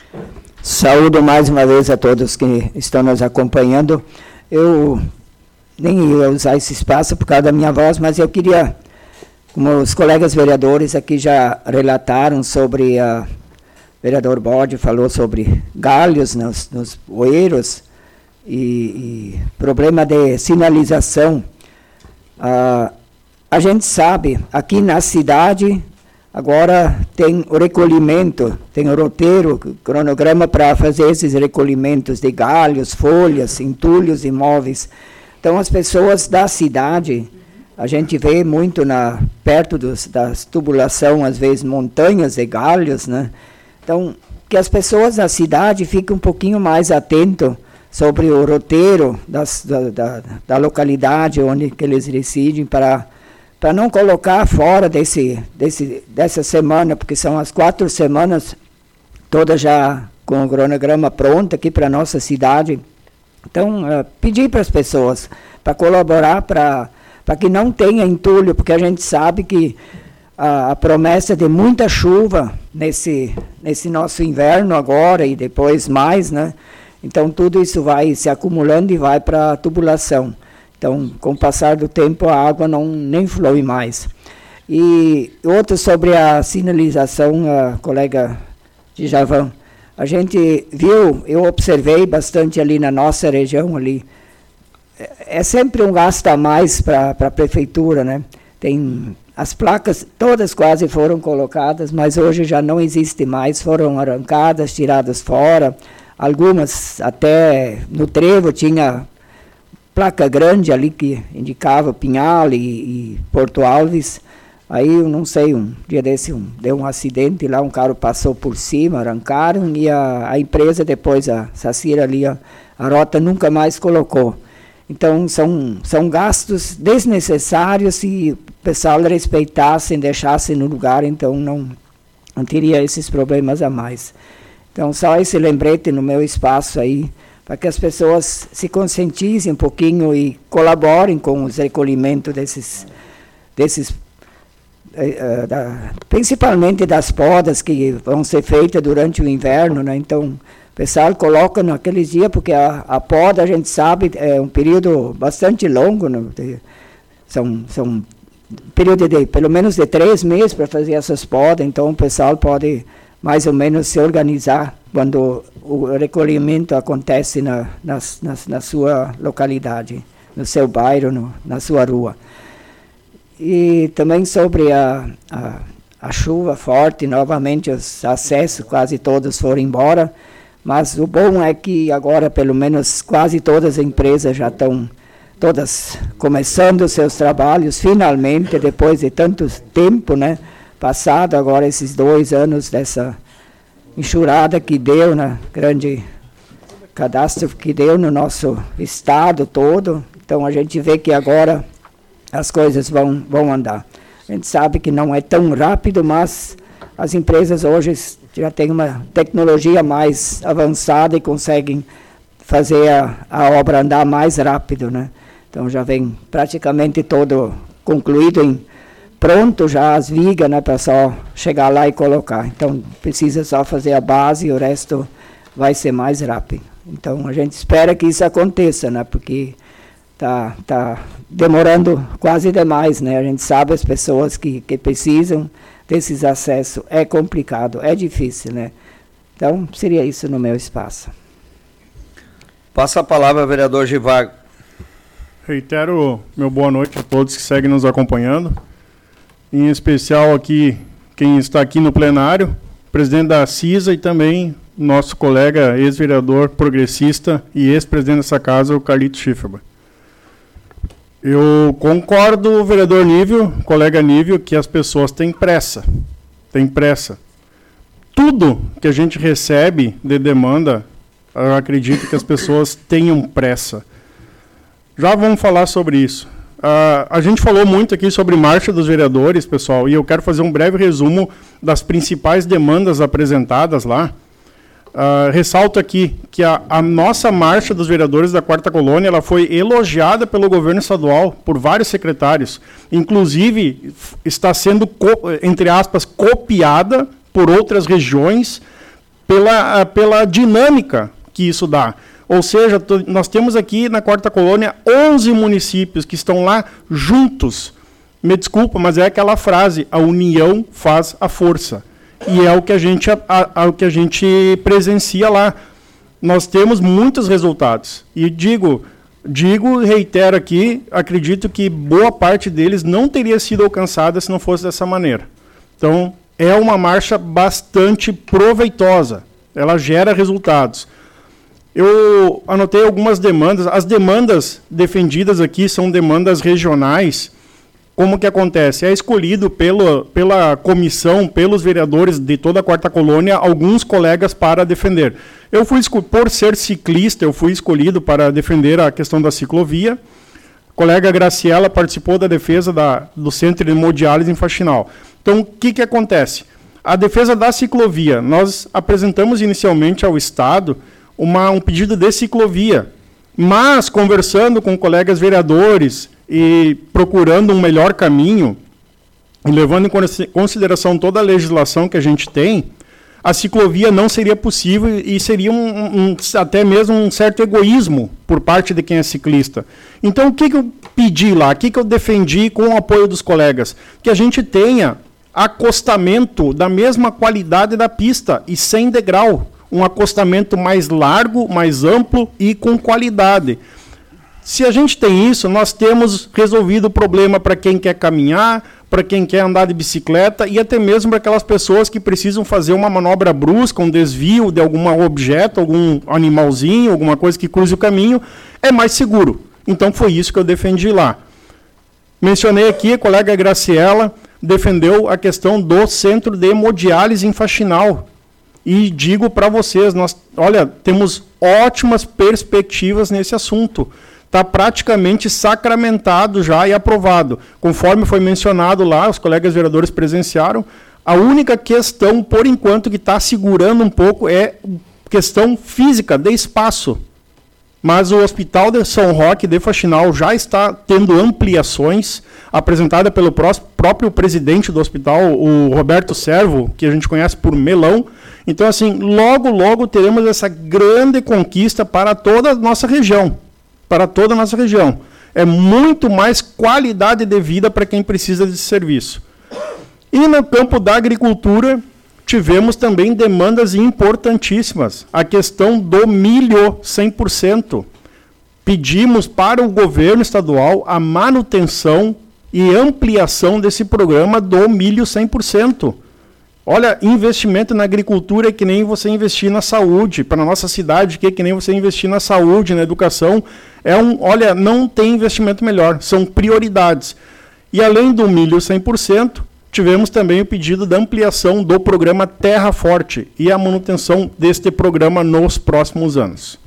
Saúdo mais uma vez a todos que estão nos acompanhando. Eu nem ia usar esse espaço por causa da minha voz, mas eu queria, como os colegas vereadores aqui já relataram sobre, a, o vereador Bode falou sobre galhos nos, nos bueiros e, e problema de sinalização. Ah, a gente sabe, aqui na cidade, agora tem o recolhimento, tem o roteiro, o cronograma para fazer esses recolhimentos de galhos, folhas, entulhos e móveis. Então, as pessoas da cidade, a gente vê muito na, perto dos, das tubulação, às vezes, montanhas de galhos, né? Então, que as pessoas da cidade fiquem um pouquinho mais atentos sobre o roteiro das, da, da, da localidade onde que eles residem, para, para não colocar fora desse, desse, dessa semana, porque são as quatro semanas, todas já com o cronograma pronto aqui para a nossa cidade. Então, uh, pedir para as pessoas para colaborar para que não tenha entulho, porque a gente sabe que a, a promessa de muita chuva nesse, nesse nosso inverno agora e depois mais, né? Então, tudo isso vai se acumulando e vai para a tubulação. Então, com o passar do tempo, a água não nem flui mais. E outro sobre a sinalização, a colega Djavan. A gente viu, eu observei bastante ali na nossa região, ali, é sempre um gasto a mais para a prefeitura, né? Tem, as placas todas quase foram colocadas, mas hoje já não existe mais, foram arrancadas, tiradas fora. Algumas até no trevo tinha placa grande ali que indicava Pinhal e, e Porto Alves. Aí, eu não sei, um dia desse um, deu um acidente lá, um carro passou por cima, arrancaram, e a, a empresa depois, a Sacira ali, a, a Rota nunca mais colocou. Então, são, são gastos desnecessários, se o pessoal respeitasse, deixasse no lugar, então não, não teria esses problemas a mais. Então, só esse lembrete no meu espaço aí, para que as pessoas se conscientizem um pouquinho e colaborem com os recolhimentos desses, desses Uh, da, principalmente das podas que vão ser feitas durante o inverno, né? Então, o pessoal coloca naqueles dias, porque a, a poda, a gente sabe, é um período bastante longo, né? de, são, são um período de pelo menos de três meses para fazer essas podas, então o pessoal pode mais ou menos se organizar quando o recolhimento acontece na, na, na, na sua localidade, no seu bairro, no, na sua rua. E também sobre a, a, a chuva forte, novamente os acessos quase todos foram embora, mas o bom é que agora pelo menos quase todas as empresas já estão todas começando seus trabalhos, finalmente, depois de tanto tempo, né, passado agora esses dois anos dessa enxurrada que deu, na grande catástrofe que deu no nosso estado todo. Então a gente vê que agora as coisas vão, vão andar. A gente sabe que não é tão rápido, mas as empresas hoje já têm uma tecnologia mais avançada e conseguem fazer a, a obra andar mais rápido, né? Então já vem praticamente todo concluído, em, pronto já as vigas, né, para só chegar lá e colocar. Então precisa só fazer a base e o resto vai ser mais rápido. Então a gente espera que isso aconteça, né, porque tá, tá demorando quase demais, né? A gente sabe as pessoas que, que precisam desses acessos, é complicado, é difícil, né? Então seria isso no meu espaço. Passa a palavra ao vereador Givago. Reitero meu boa noite a todos que seguem nos acompanhando, em especial aqui quem está aqui no plenário, presidente da CISA e também nosso colega ex-vereador progressista e ex-presidente dessa casa, o Carlito Schifferman. Eu concordo, vereador Nívio, colega Nívio, que as pessoas têm pressa, têm pressa. Tudo que a gente recebe de demanda, eu acredito que as pessoas tenham pressa. Já vamos falar sobre isso. Uh, a gente falou muito aqui sobre marcha dos vereadores, pessoal, e eu quero fazer um breve resumo das principais demandas apresentadas lá. Uh, ressalto aqui que a, a nossa marcha dos vereadores da Quarta Colônia ela foi elogiada pelo governo estadual, por vários secretários. Inclusive, está sendo, entre aspas, copiada por outras regiões pela, uh, pela dinâmica que isso dá. Ou seja, nós temos aqui na Quarta Colônia onze municípios que estão lá juntos. Me desculpa, mas é aquela frase, a união faz a força. E é o que a gente, a, a, o que a gente presencia lá. Nós temos muitos resultados. E digo, digo, reitero aqui, acredito que boa parte deles não teria sido alcançada se não fosse dessa maneira. Então, é uma marcha bastante proveitosa. Ela gera resultados. Eu anotei algumas demandas. As demandas defendidas aqui são demandas regionais. Como que acontece? É escolhido pelo, pela comissão, pelos vereadores de toda a Quarta Colônia, alguns colegas para defender. Eu fui, por ser ciclista, eu fui escolhido para defender a questão da ciclovia. A colega Graciela participou da defesa da, do Centro de Hemodiálise em Faxinal. Então, o que que acontece? A defesa da ciclovia, nós apresentamos inicialmente ao Estado Uma, um pedido de ciclovia, mas conversando com colegas vereadores e procurando um melhor caminho, e levando em consideração toda a legislação que a gente tem, a ciclovia não seria possível e seria um, um, até mesmo um certo egoísmo por parte de quem é ciclista. Então, o que, que eu pedi lá? O que, que eu defendi com o apoio dos colegas? Que a gente tenha acostamento da mesma qualidade da pista e sem degrau. Um acostamento mais largo, mais amplo e com qualidade. Se a gente tem isso, nós temos resolvido o problema para quem quer caminhar, para quem quer andar de bicicleta e até mesmo para aquelas pessoas que precisam fazer uma manobra brusca, um desvio de algum objeto, algum animalzinho, alguma coisa que cruze o caminho, é mais seguro. Então foi isso que eu defendi lá. Mencionei aqui, a colega Graciela defendeu a questão do Centro de Hemodiálise em Faxinal. E digo para vocês, nós, olha, temos ótimas perspectivas nesse assunto. Está praticamente sacramentado já e aprovado. Conforme foi mencionado lá, os colegas vereadores presenciaram, a única questão, por enquanto, que está segurando um pouco é questão física, de espaço. Mas o Hospital de São Roque de Faxinal já está tendo ampliações, apresentada pelo próprio presidente do hospital, o Roberto Servo, que a gente conhece por Melão. Então, assim, logo, logo teremos essa grande conquista para toda a nossa região. Para toda a nossa região. É muito mais qualidade de vida para quem precisa desse serviço. E no campo da agricultura, tivemos também demandas importantíssimas. A questão do milho cem por cento. Pedimos para o governo estadual a manutenção e ampliação desse programa do milho cem por cento. Olha, investimento na agricultura é que nem você investir na saúde. Para a nossa cidade, que é que nem você investir na saúde, na educação. É um, olha, não tem investimento melhor. São prioridades. E além do milho cem por cento, tivemos também o pedido da ampliação do programa Terra Forte e a manutenção deste programa nos próximos anos.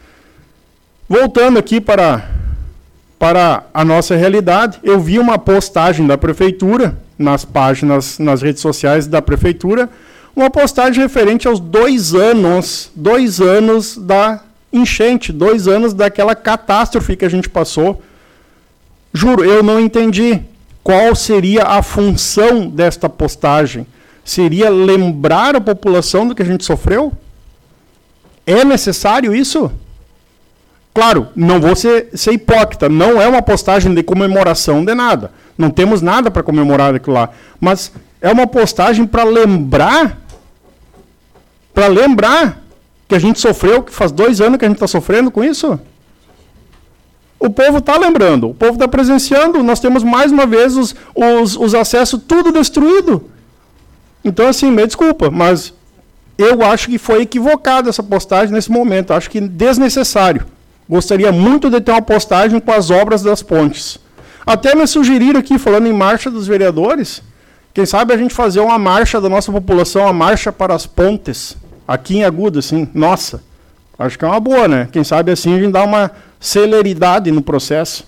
Voltando aqui para, para a nossa realidade, eu vi uma postagem da Prefeitura, nas páginas, nas redes sociais da Prefeitura, uma postagem referente aos dois anos, dois anos da enchente, dois anos daquela catástrofe que a gente passou Juro, eu não entendi qual seria a função desta postagem. Seria lembrar a população do que a gente sofreu? É necessário isso? Claro, não vou ser, ser hipócrita, não é uma postagem de comemoração de nada. Não temos nada para comemorar aquilo lá. Mas é uma postagem para lembrar, para lembrar que a gente sofreu, que faz dois anos que a gente está sofrendo com isso? O povo está lembrando, o povo está presenciando, nós temos mais uma vez os, os, os acessos tudo destruído. Então, assim, me desculpa, mas eu acho que foi equivocada essa postagem nesse momento, acho que desnecessário. Gostaria muito de ter uma postagem com as obras das pontes. Até me sugeriram aqui, falando em marcha dos vereadores, quem sabe a gente fazer uma marcha da nossa população, uma marcha para as pontes, aqui em Agudo, assim, nossa, acho que é uma boa, né? Quem sabe assim a gente dá uma celeridade no processo.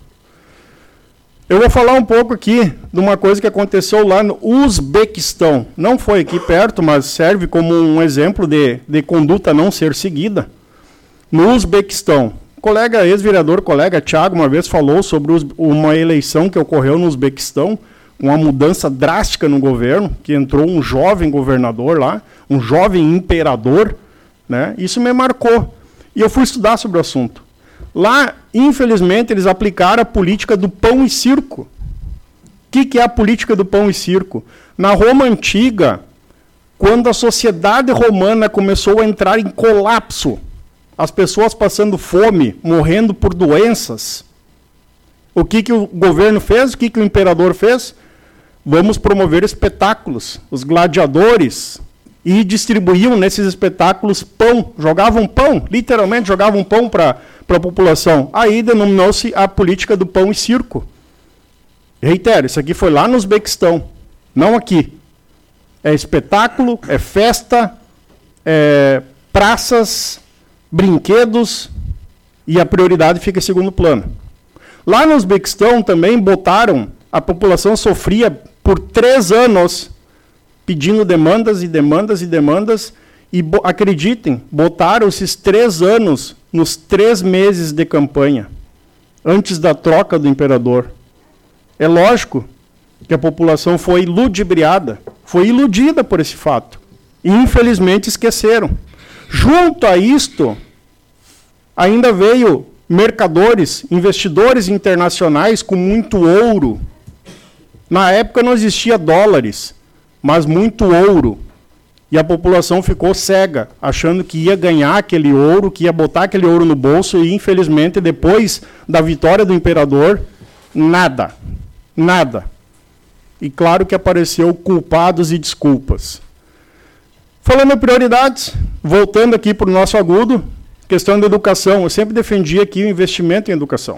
Eu vou falar um pouco aqui de uma coisa que aconteceu lá no Uzbequistão. Não foi aqui perto, mas serve como um exemplo de, de conduta não ser seguida. No Uzbequistão, colega, ex-vereador, colega Thiago, uma vez falou sobre os, uma eleição que ocorreu no Uzbequistão, uma mudança drástica no governo, que entrou um jovem governador lá, um jovem imperador, né? Isso me marcou. E eu fui estudar sobre o assunto. Lá, infelizmente, eles aplicaram a política do pão e circo. O que, que é a política do pão e circo? Na Roma Antiga, quando a sociedade romana começou a entrar em colapso, as pessoas passando fome, morrendo por doenças, o que, que o governo fez? O que, que o imperador fez? Vamos promover espetáculos. Os gladiadores, e distribuíam nesses espetáculos pão, jogavam pão, literalmente jogavam pão para a população. Aí denominou-se a política do pão e circo. Reitero, isso aqui foi lá no Uzbequistão, não aqui. É espetáculo, é festa, é praças, brinquedos, e a prioridade fica em segundo plano. Lá no Uzbequistão também botaram, a população sofria por três anos pedindo demandas e demandas e demandas, e bo- acreditem, botaram esses três anos nos três meses de campanha, antes da troca do imperador. É lógico que a população foi ludibriada, foi iludida por esse fato, e infelizmente esqueceram. Junto a isto, ainda veio mercadores, investidores internacionais com muito ouro. Na época não existia dólares, mas muito ouro. E a população ficou cega, achando que ia ganhar aquele ouro, que ia botar aquele ouro no bolso, e infelizmente, depois da vitória do imperador, nada. Nada. E claro que apareceu culpados e desculpas. Falando em prioridades, voltando aqui para o nosso Agudo, questão da educação. Eu sempre defendi aqui o investimento em educação.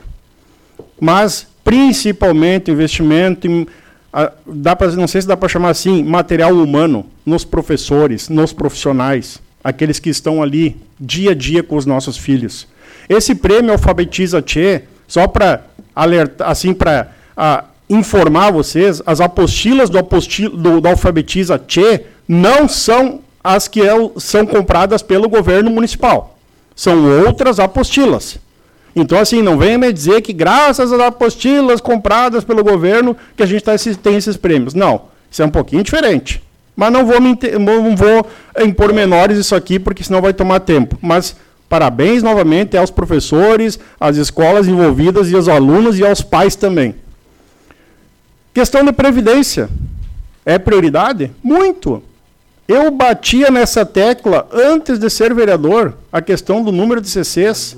Mas, principalmente, investimento em... Dá pra, não sei se dá para chamar assim, material humano, nos professores, nos profissionais, aqueles que estão ali dia a dia com os nossos filhos. Esse prêmio Alfabetiza Tchê, só para alertar, assim, para informar vocês, as apostilas do, apostilo, do, do Alfabetiza Tchê não são as que é, são compradas pelo governo municipal. São outras apostilas. Então, assim, não venha me dizer que graças às apostilas compradas pelo governo que a gente tá esse, tem esses prêmios. Não, isso é um pouquinho diferente. Mas não vou, me, não vou impor menores isso aqui, porque senão vai tomar tempo. Mas parabéns novamente aos professores, às escolas envolvidas e aos alunos e aos pais também. Questão de previdência. É prioridade? Muito. Eu batia nessa tecla antes de ser vereador, a questão do número de C Cs.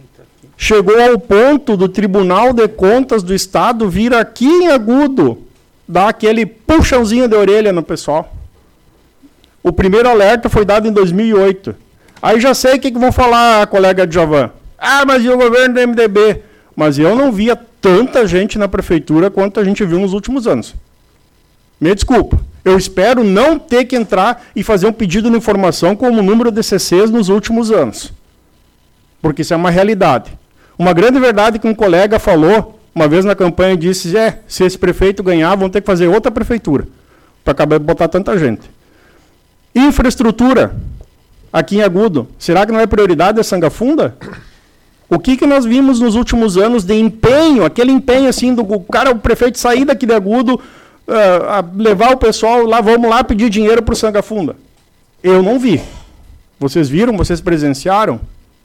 Chegou ao ponto do Tribunal de Contas do Estado vir aqui em Agudo, dar aquele puxãozinho de orelha no pessoal. O primeiro alerta foi dado em dois mil e oito. Aí já sei o que, que vão falar, colega Djavan. Ah, mas e o governo do M D B? Mas eu não via tanta gente na prefeitura quanto a gente viu nos últimos anos. Me desculpa. Eu espero não ter que entrar e fazer um pedido de informação como o número de C Cs nos últimos anos. Porque isso é uma realidade. Uma grande verdade que um colega falou uma vez na campanha, disse, é, se esse prefeito ganhar, vão ter que fazer outra prefeitura para acabar de botar tanta gente. Infraestrutura, aqui em Agudo, será que não é prioridade a Sangafunda? O que, que nós vimos nos últimos anos de empenho, aquele empenho assim do cara, o prefeito sair daqui de Agudo, uh, levar o pessoal lá, vamos lá pedir dinheiro para o Sangafunda? Eu não vi. Vocês viram? Vocês presenciaram?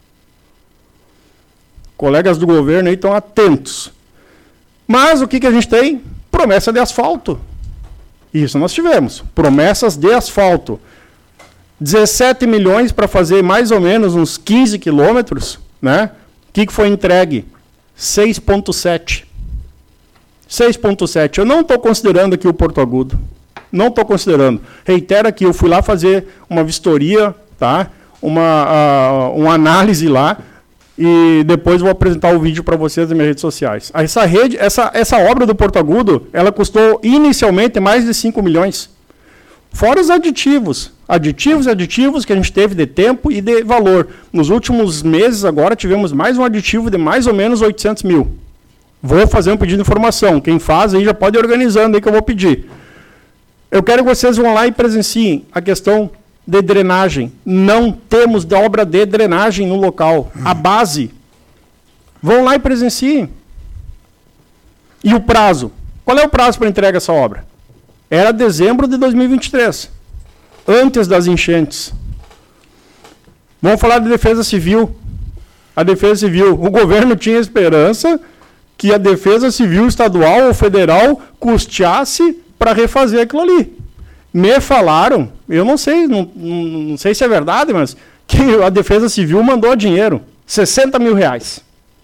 Colegas do governo aí estão atentos. Mas o que, que a gente tem? Promessa de asfalto. Isso nós tivemos. Promessas de asfalto. dezessete milhões para fazer mais ou menos uns quinze quilômetros, né? O que, que foi entregue? seis vírgula sete. seis vírgula sete. Eu não estou considerando aqui o Porto Agudo. Não estou considerando. Reitero aqui, eu fui lá fazer uma vistoria, tá? Uma, uh, uma análise lá, e depois vou apresentar o vídeo para vocês nas minhas redes sociais. Essa, rede, essa, essa obra do Porto Agudo, ela custou inicialmente mais de cinco milhões. Fora os aditivos. Aditivos e aditivos que a gente teve de tempo e de valor. Nos últimos meses agora tivemos mais um aditivo de mais ou menos oitocentos mil. Vou fazer um pedido de informação. Quem faz aí já pode ir organizando aí que eu vou pedir. Eu quero que vocês vão lá e presenciem a questão de drenagem. Não temos de obra de drenagem no local. A base. Vão lá e presenciem. E o prazo? Qual é o prazo para entrega dessa obra? Era dezembro de dois mil e vinte e três. Antes das enchentes. Vamos falar de defesa civil. A defesa civil. O governo tinha esperança que a defesa civil estadual ou federal custeasse para refazer aquilo ali. Me falaram, eu não sei, não, não sei se é verdade, mas que a defesa civil mandou dinheiro. sessenta mil reais.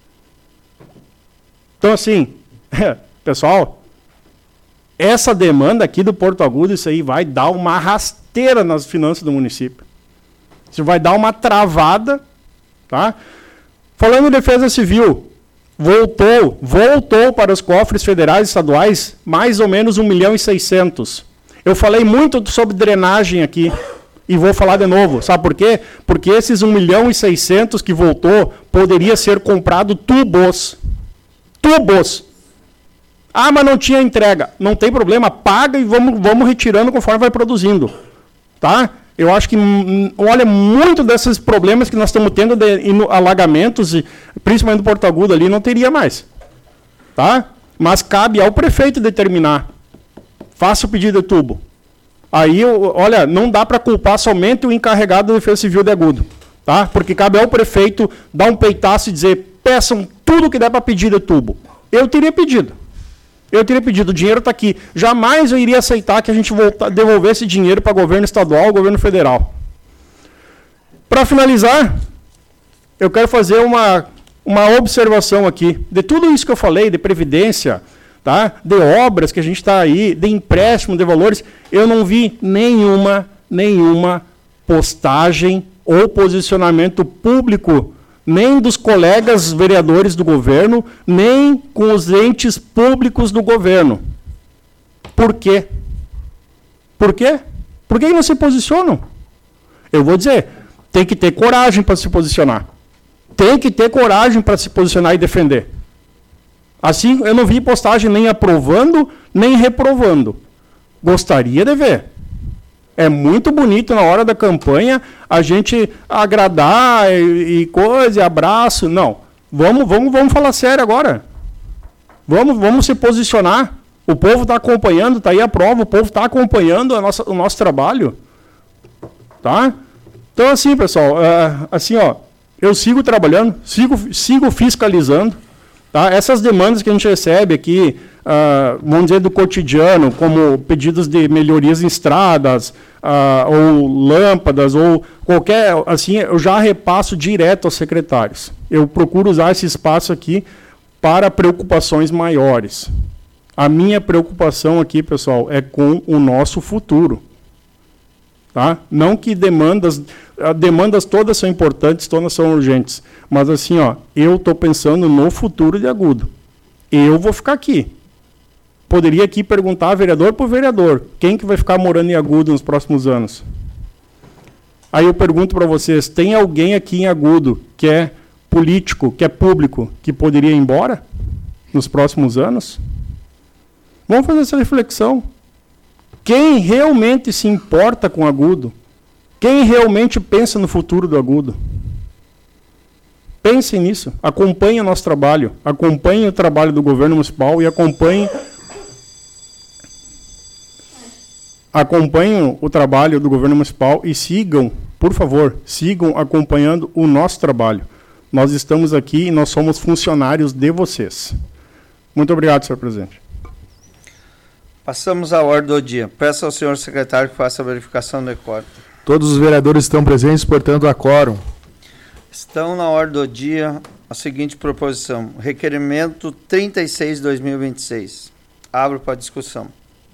Então, assim, pessoal, essa demanda aqui do Porto Agudo, isso aí vai dar uma rasteira nas finanças do município. Isso vai dar uma travada, tá? Falando em defesa civil, voltou, voltou para os cofres federais e estaduais mais ou menos um milhão e seiscentos. Eu falei muito sobre drenagem aqui e vou falar de novo. Sabe por quê? Porque esses um milhão e seiscentos que voltou poderia ser comprado tubos. Tubos. Ah, mas não tinha entrega. Não tem problema, paga e vamos, vamos retirando conforme vai produzindo. Tá? Eu acho que, olha, muito desses problemas que nós estamos tendo de alagamentos, e, principalmente do Porto Agudo ali, não teria mais. Tá? Mas cabe ao prefeito determinar. Faça o pedido de tubo. Aí, olha, não dá para culpar somente o encarregado da Defesa Civil de Agudo. Tá? Porque cabe ao prefeito dar um peitaço e dizer, peçam tudo que der para pedir de tubo. Eu teria pedido. Eu teria pedido, o dinheiro está aqui. Jamais eu iria aceitar que a gente voltar, devolvesse dinheiro para o governo estadual ou governo federal. Para finalizar, eu quero fazer uma, uma observação aqui. De tudo isso que eu falei, de previdência, tá? De obras que a gente está aí, de empréstimo, de valores, eu não vi nenhuma, nenhuma postagem ou posicionamento público, nem dos colegas vereadores do governo, nem com os entes públicos do governo. Por quê? Por quê? Por que não se posicionam? Eu vou dizer, tem que ter coragem para se posicionar. Tem que ter coragem para se posicionar e defender. Assim, eu não vi postagem nem aprovando, nem reprovando. Gostaria de ver. É muito bonito na hora da campanha a gente agradar e, e coisa, e abraço. Não. Vamos, vamos, vamos falar sério agora. Vamos, vamos se posicionar. O povo está acompanhando, está aí a prova, o povo está acompanhando a nossa, o nosso trabalho. Tá? Então, assim, pessoal, uh, assim, ó, eu sigo trabalhando, sigo, sigo fiscalizando. Tá? Essas demandas que a gente recebe aqui, uh, vamos dizer, do cotidiano, como pedidos de melhorias em estradas, uh, ou lâmpadas, ou qualquer, assim, eu já repasso direto aos secretários. Eu procuro usar esse espaço aqui para preocupações maiores. A minha preocupação aqui, pessoal, é com o nosso futuro. Tá? Não que demandas, demandas todas são importantes, todas são urgentes, mas assim, ó, eu estou pensando no futuro de Agudo. Eu vou ficar aqui. Poderia aqui perguntar vereador por vereador, quem que vai ficar morando em Agudo nos próximos anos? Aí eu pergunto para vocês, tem alguém aqui em Agudo que é político, que é público, que poderia ir embora nos próximos anos? Vamos fazer essa reflexão. Quem realmente se importa com Agudo? Quem realmente pensa no futuro do Agudo? Pensem nisso, acompanhem o nosso trabalho, acompanhem o trabalho do governo municipal e acompanhem, acompanhem o trabalho do governo municipal e sigam, por favor, sigam acompanhando o nosso trabalho. Nós estamos aqui e nós somos funcionários de vocês. Muito obrigado, senhor presidente. Passamos à ordem do dia. Peço ao senhor secretário que faça a verificação do quórum. Todos os vereadores estão presentes, portanto, há quórum. Estão na ordem do dia a seguinte proposição. Requerimento trinta e seis de dois mil e vinte e seis. Abro para discussão.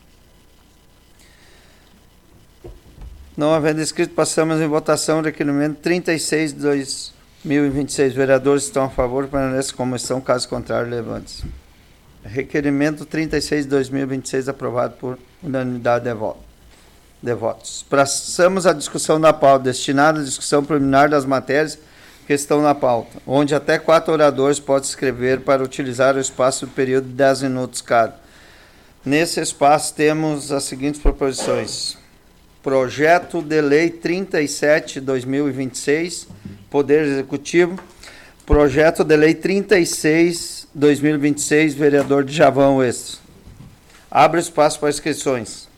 Não havendo inscrito, passamos em votação o requerimento trinta e seis de dois mil e vinte e seis. Vereadores estão a favor, permaneçam como estão, caso contrário, levante-se. Requerimento trinta e seis de dois mil e vinte e seis, aprovado por unanimidade de, voto, de votos. Passamos à discussão da pauta, destinada à discussão preliminar das matérias que estão na pauta, onde até quatro oradores podem se inscrever para utilizar o espaço do período de dez minutos cada. Nesse espaço temos as seguintes proposições. Projeto de Lei trinta e sete de dois mil e vinte e seis, Poder Executivo. Projeto de Lei trinta e seis de dois mil e vinte e seis, vereador Djavão Oeste. Abre espaço para inscrições.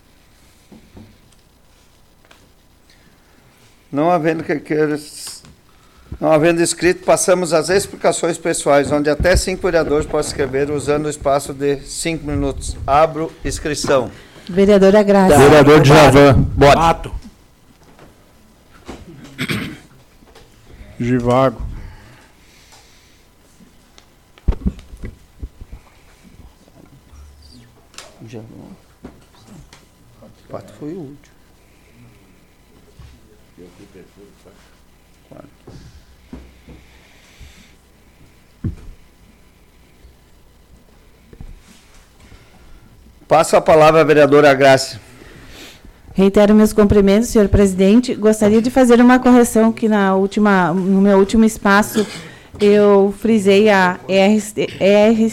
Não havendo que queiras, não havendo inscrito, passamos às explicações pessoais, onde até cinco vereadores podem escrever usando o espaço de cinco minutos. Abro inscrição. Vereadora Graça. Vereador Djavan. Bato. Givago. Quatro foi o último. Passo a palavra à vereadora Graça. Reitero meus cumprimentos, senhor presidente. Gostaria de fazer uma correção que na última, no meu último espaço eu frisei a E R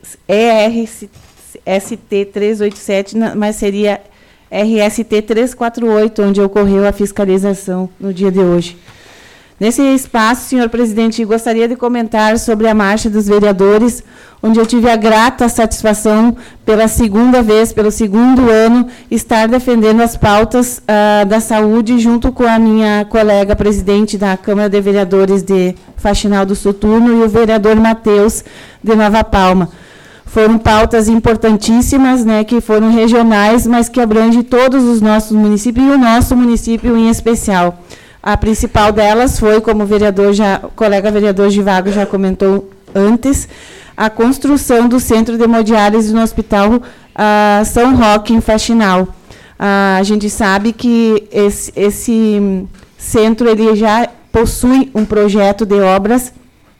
S T trezentos e oitenta e sete, mas seria R S T trezentos e quarenta e oito, onde ocorreu a fiscalização no dia de hoje. Nesse espaço, senhor presidente, gostaria de comentar sobre a marcha dos vereadores, onde eu tive a grata satisfação, pela segunda vez, pelo segundo ano, estar defendendo as pautas uh, da saúde, junto com a minha colega presidente da Câmara de Vereadores de Faxinal do Soturno e o vereador Matheus, de Nova Palma. Foram pautas importantíssimas, né, que foram regionais, mas que abrangem todos os nossos municípios e o nosso município em especial. A principal delas foi, como o vereador já, o colega vereador Givago já comentou antes, a construção do centro de hemodiálise no Hospital uh, São Roque, em Faxinal. Uh, a gente sabe que esse, esse centro ele já possui um projeto de obras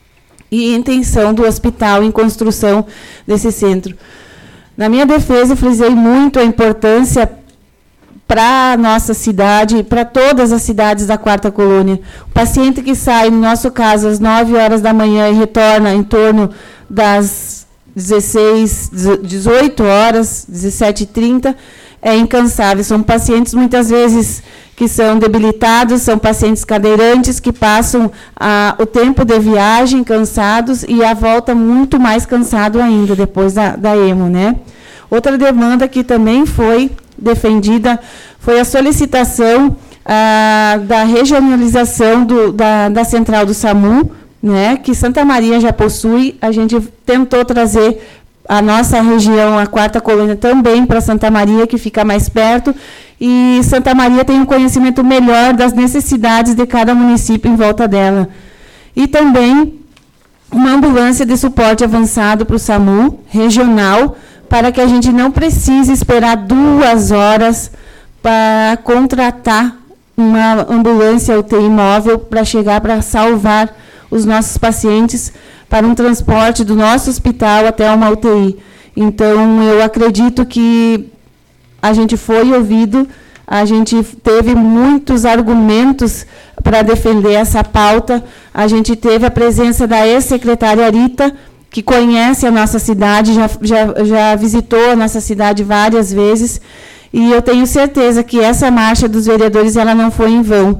e intenção do hospital em construção desse centro. Na minha defesa, eu frisei muito a importância para a nossa cidade, para todas as cidades da Quarta Colônia. O paciente que sai, no nosso caso, às nove horas da manhã e retorna em torno das dezesseis, dezoito horas, dezessete e trinta, é incansável. São pacientes, muitas vezes, que são debilitados, são pacientes cadeirantes, que passam ah, o tempo de viagem cansados e a volta muito mais cansado ainda, depois da, da emo, né? Outra demanda que também foi defendida foi a solicitação ah, da regionalização do, da, da central do SAMU, né, que Santa Maria já possui. A gente tentou trazer a nossa região, a Quarta Colônia, também para Santa Maria, que fica mais perto, e Santa Maria tem um conhecimento melhor das necessidades de cada município em volta dela. E também uma ambulância de suporte avançado para o SAMU, regional, para que a gente não precise esperar duas horas para contratar uma ambulância U T I móvel para chegar para salvar os nossos pacientes para um transporte do nosso hospital até uma U T I. Então, eu acredito que a gente foi ouvido, a gente teve muitos argumentos para defender essa pauta, a gente teve a presença da ex-secretária Rita, que conhece a nossa cidade, já, já, já visitou a nossa cidade várias vezes, e eu tenho certeza que essa marcha dos vereadores ela não foi em vão.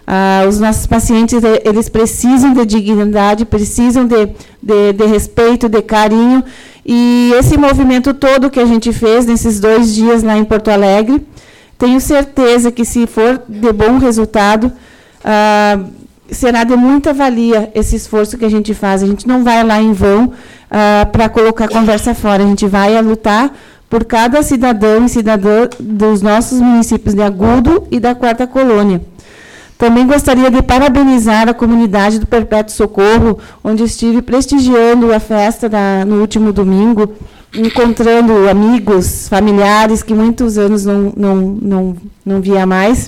Ah, os nossos pacientes, eles precisam de dignidade, precisam de, de, de respeito, de carinho. E esse movimento todo que a gente fez nesses dois dias lá em Porto Alegre, tenho certeza que, se for de bom resultado, ah, será de muita valia esse esforço que a gente faz. A gente não vai lá em vão ah, para colocar conversa fora. A gente vai a lutar por cada cidadão e cidadã dos nossos municípios de Agudo e da Quarta Colônia. Também gostaria de parabenizar a comunidade do Perpétuo Socorro, onde estive prestigiando a festa da, no último domingo, encontrando amigos, familiares que muitos anos não, não, não, não via mais.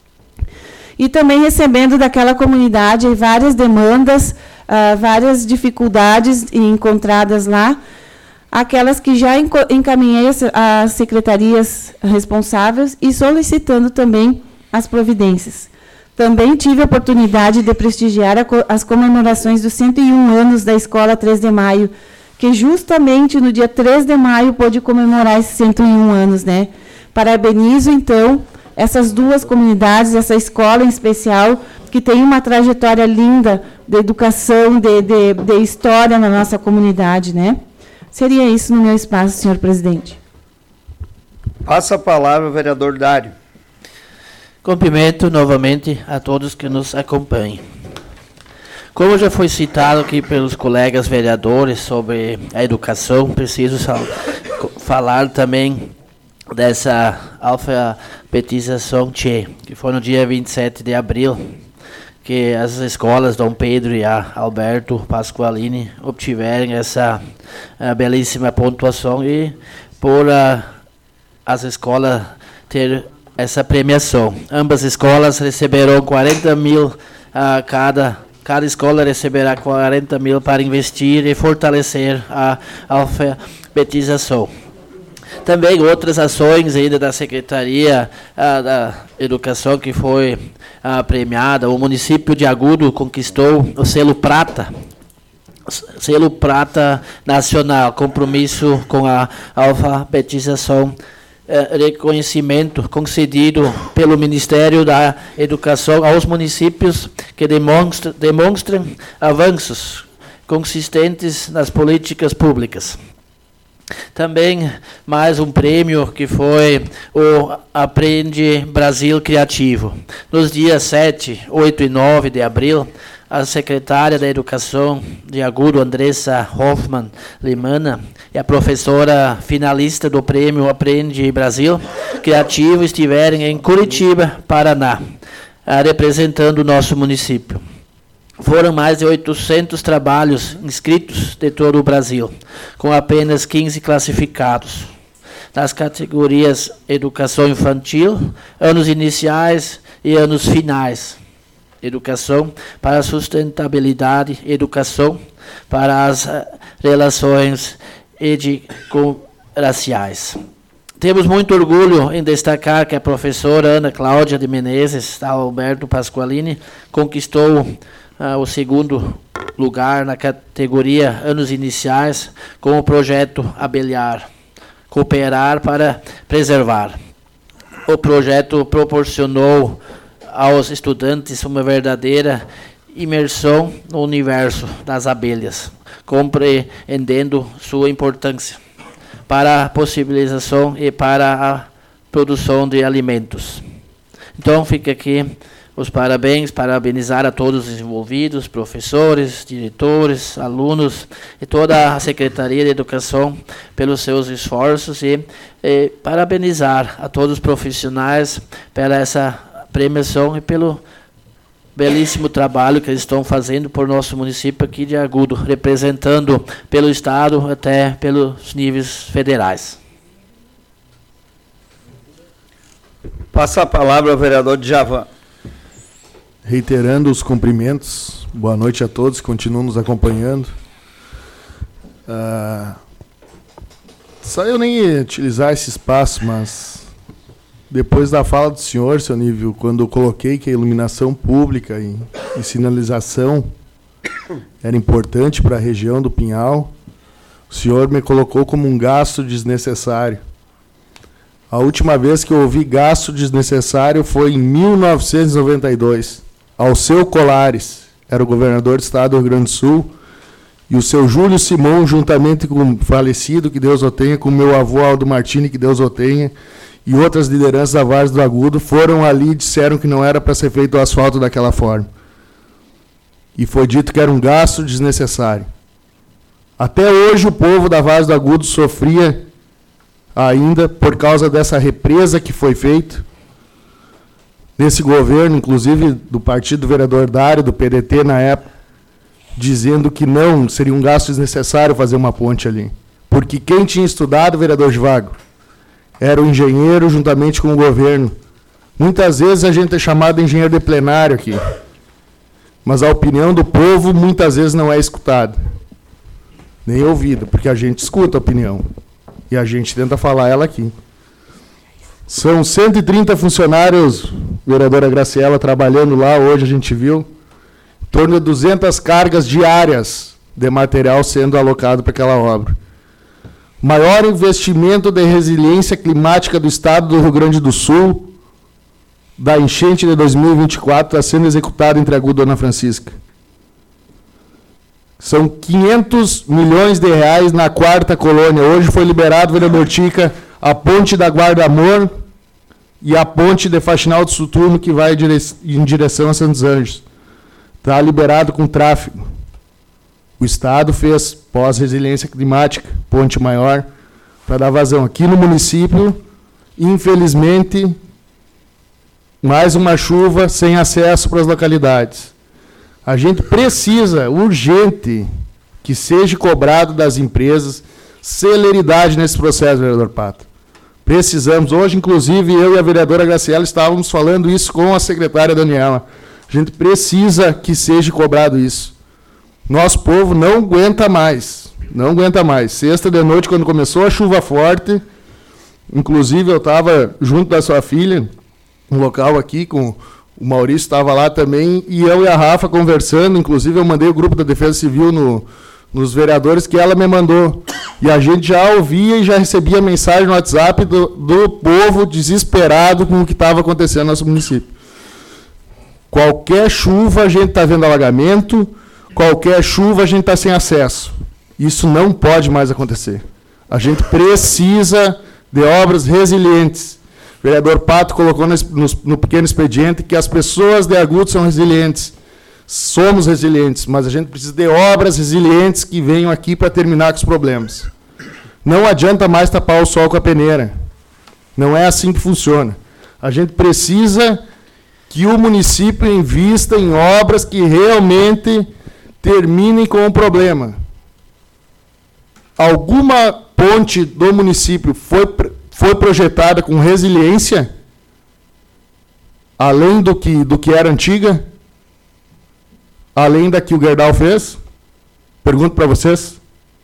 E também recebendo daquela comunidade várias demandas, uh, várias dificuldades encontradas lá, aquelas que já encaminhei às secretarias responsáveis e solicitando também as providências. Também tive a oportunidade de prestigiar as comemorações dos cento e um anos da Escola três de maio, que justamente no dia três de maio pôde comemorar esses cento e um anos, né? Parabenizo, então, essas duas comunidades, essa escola em especial, que tem uma trajetória linda de educação, de, de, de história na nossa comunidade, né? Seria isso no meu espaço, senhor presidente. Passa a palavra ao vereador Dário. Cumprimento novamente a todos que nos acompanham. Como já foi citado aqui pelos colegas vereadores sobre a educação, preciso falar também dessa alfabetização T C E, que foi no dia vinte e sete de abril, que as escolas Dom Pedro e a Alberto Pasqualini obtiveram essa belíssima pontuação e por a, as escolas ter essa premiação. Ambas escolas receberão quarenta mil a cada Cada escola receberá quarenta mil para investir e fortalecer a alfabetização. Também outras ações ainda da Secretaria a, da Educação que foi a, premiada. O município de Agudo conquistou o selo prata, selo prata nacional, compromisso com a alfabetização. Uh, reconhecimento concedido pelo Ministério da Educação aos municípios que demonstra, demonstram avanços consistentes nas políticas públicas. Também mais um prêmio que foi o Aprende Brasil Criativo. Nos dias sete, oito e nove de abril, a secretária da Educação de Agudo, Andressa Hoffmann Limana, e a professora finalista do prêmio Aprende Brasil Criativo estiveram em Curitiba, Paraná, representando o nosso município. Foram mais de oitocentos trabalhos inscritos de todo o Brasil, com apenas quinze classificados. Nas categorias Educação Infantil, Anos Iniciais e Anos Finais. Educação para a Sustentabilidade, Educação para as Relações Étnico-Raciais. Temos muito orgulho em destacar que a professora Ana Cláudia de Menezes, da Alberto Pasqualini, conquistou uh, o segundo lugar na categoria Anos Iniciais com o projeto Abelhar, Cooperar para Preservar. O projeto proporcionou aos estudantes uma verdadeira imersão no universo das abelhas, compreendendo sua importância para a possibilização e para a produção de alimentos. Então, fica aqui os parabéns, parabenizar a todos os envolvidos, professores, diretores, alunos e toda a Secretaria de Educação pelos seus esforços e, e parabenizar a todos os profissionais pela essa premiação e pelo belíssimo trabalho que eles estão fazendo por nosso município aqui de Agudo, representando pelo Estado até pelos níveis federais. Passa a palavra ao vereador Djavan. Reiterando os cumprimentos, boa noite a todos que continuam nos acompanhando. Ah, só eu nem ia utilizar esse espaço, mas depois da fala do senhor, seu Nível, quando eu coloquei que a iluminação pública e, e sinalização era importante para a região do Pinhal, o senhor me colocou como um gasto desnecessário. A última vez que eu ouvi gasto desnecessário foi em mil novecentos e noventa e dois. ao seu Colares, era o governador do estado do Rio Grande do Sul, e o seu Júlio Simão, juntamente com o falecido, que Deus o tenha, com o meu avô Aldo Martini, que Deus o tenha, e outras lideranças da Várzea do Agudo, foram ali e disseram que não era para ser feito o asfalto daquela forma. E foi dito que era um gasto desnecessário. Até hoje o povo da Várzea do Agudo sofria ainda por causa dessa represa que foi feita nesse governo, inclusive do partido do vereador Dário, do P D T na época, dizendo que não, seria um gasto desnecessário fazer uma ponte ali. Porque quem tinha estudado, vereador Givago, era o engenheiro juntamente com o governo. Muitas vezes a gente é chamado de engenheiro de plenário aqui, mas a opinião do povo muitas vezes não é escutada, nem ouvida, porque a gente escuta a opinião e a gente tenta falar ela aqui. São cento e trinta funcionários, vereadora Graciela, trabalhando lá, hoje a gente viu, em torno de duzentas cargas diárias de material sendo alocado para aquela obra. Maior investimento de resiliência climática do estado do Rio Grande do Sul, da enchente de dois mil e vinte e quatro, está sendo executado entre Agudo e Dona Francisca. São quinhentos milhões de reais na quarta colônia. Hoje foi liberado, vereador Tica, a ponte da Guarda Amor e a ponte de Faxinal do Soturno, que vai em direção a Santos Anjos. Está liberado com tráfego. O Estado fez pós-resiliência climática, ponte maior, para dar vazão. Aqui no município, infelizmente, mais uma chuva sem acesso para as localidades. A gente precisa, urgente, que seja cobrado das empresas celeridade nesse processo, vereador Pato. Precisamos. Hoje, inclusive, eu e a vereadora Graciela estávamos falando isso com a secretária Daniela. A gente precisa que seja cobrado isso. Nosso povo não aguenta mais. Não aguenta mais. Sexta de noite, quando começou a chuva forte, inclusive eu estava junto da sua filha, no local aqui, com o Maurício estava lá também, e eu e a Rafa conversando, inclusive eu mandei o grupo da Defesa Civil no, nos vereadores que ela me mandou. E a gente já ouvia e já recebia mensagem no WhatsApp do, do povo desesperado com o que estava acontecendo no nosso município. Qualquer chuva a gente está vendo alagamento, qualquer chuva a gente está sem acesso. Isso não pode mais acontecer. A gente precisa de obras resilientes. O vereador Pato colocou no, no, no pequeno expediente que as pessoas de Agudo são resilientes. Somos resilientes, mas a gente precisa de obras resilientes que venham aqui para terminar com os problemas. Não adianta mais tapar o sol com a peneira. Não é assim que funciona. A gente precisa que o município invista em obras que realmente terminem com o problema. Alguma ponte do município foi, foi projetada com resiliência, além do que, do que era antiga? Além da que o Gerdau fez? Pergunto para vocês.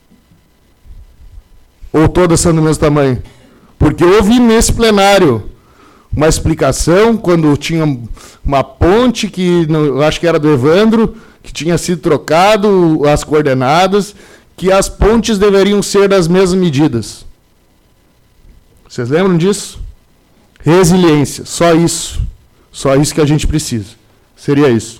Ou todas são do mesmo tamanho? Porque eu ouvi nesse plenário uma explicação, quando tinha uma ponte, que eu acho que era do Evandro, que tinha sido trocado as coordenadas, que as pontes deveriam ser das mesmas medidas. Vocês lembram disso? Resiliência, só isso. Só isso que a gente precisa. Seria isso.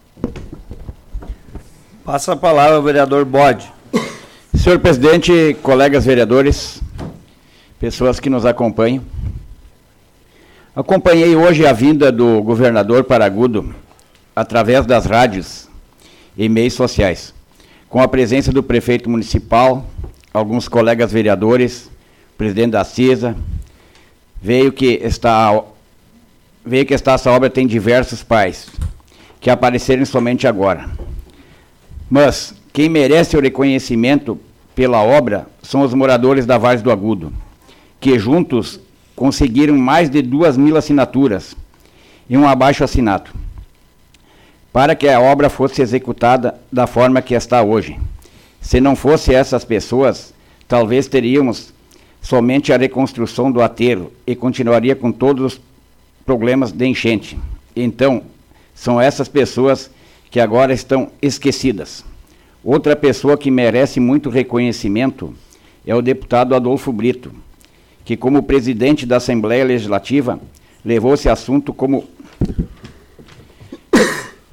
Passa a palavra ao vereador Bode. Senhor presidente, colegas vereadores, pessoas que nos acompanham. Acompanhei hoje a vinda do governador para Agudo, através das rádios e meios sociais, com a presença do prefeito municipal, alguns colegas vereadores, presidente da CISA. Veio que esta, veio que esta essa obra tem diversos pais, que apareceram somente agora. Mas quem merece o reconhecimento pela obra são os moradores da Várzea do Agudo, que juntos conseguiram mais de duas mil assinaturas e um abaixo-assinado, para que a obra fosse executada da forma que está hoje. Se não fosse essas pessoas, talvez teríamos somente a reconstrução do aterro e continuaria com todos os problemas de enchente. Então, são essas pessoas que agora estão esquecidas. Outra pessoa que merece muito reconhecimento é o deputado Adolfo Brito, que, como presidente da Assembleia Legislativa, levou esse assunto como,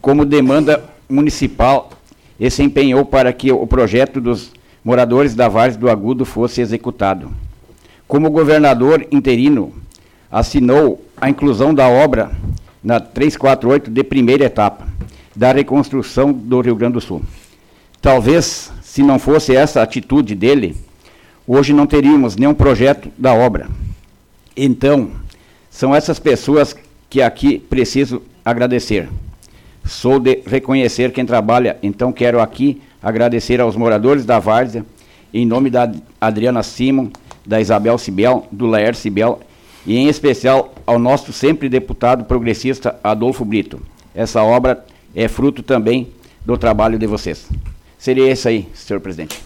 como demanda municipal, e se empenhou para que o projeto dos moradores da Várzea do Agudo fosse executado. Como governador interino, assinou a inclusão da obra na trezentos e quarenta e oito de primeira etapa da reconstrução do Rio Grande do Sul. Talvez, se não fosse essa atitude dele, hoje não teríamos nenhum projeto da obra. Então, são essas pessoas que aqui preciso agradecer. Sou de reconhecer quem trabalha, então quero aqui agradecer aos moradores da Várzea, em nome da Adriana Simon, da Isabel Cibel, do Laércio Cibel, e em especial ao nosso sempre deputado progressista Adolfo Brito. Essa obra é fruto também do trabalho de vocês. Seria isso aí, senhor presidente.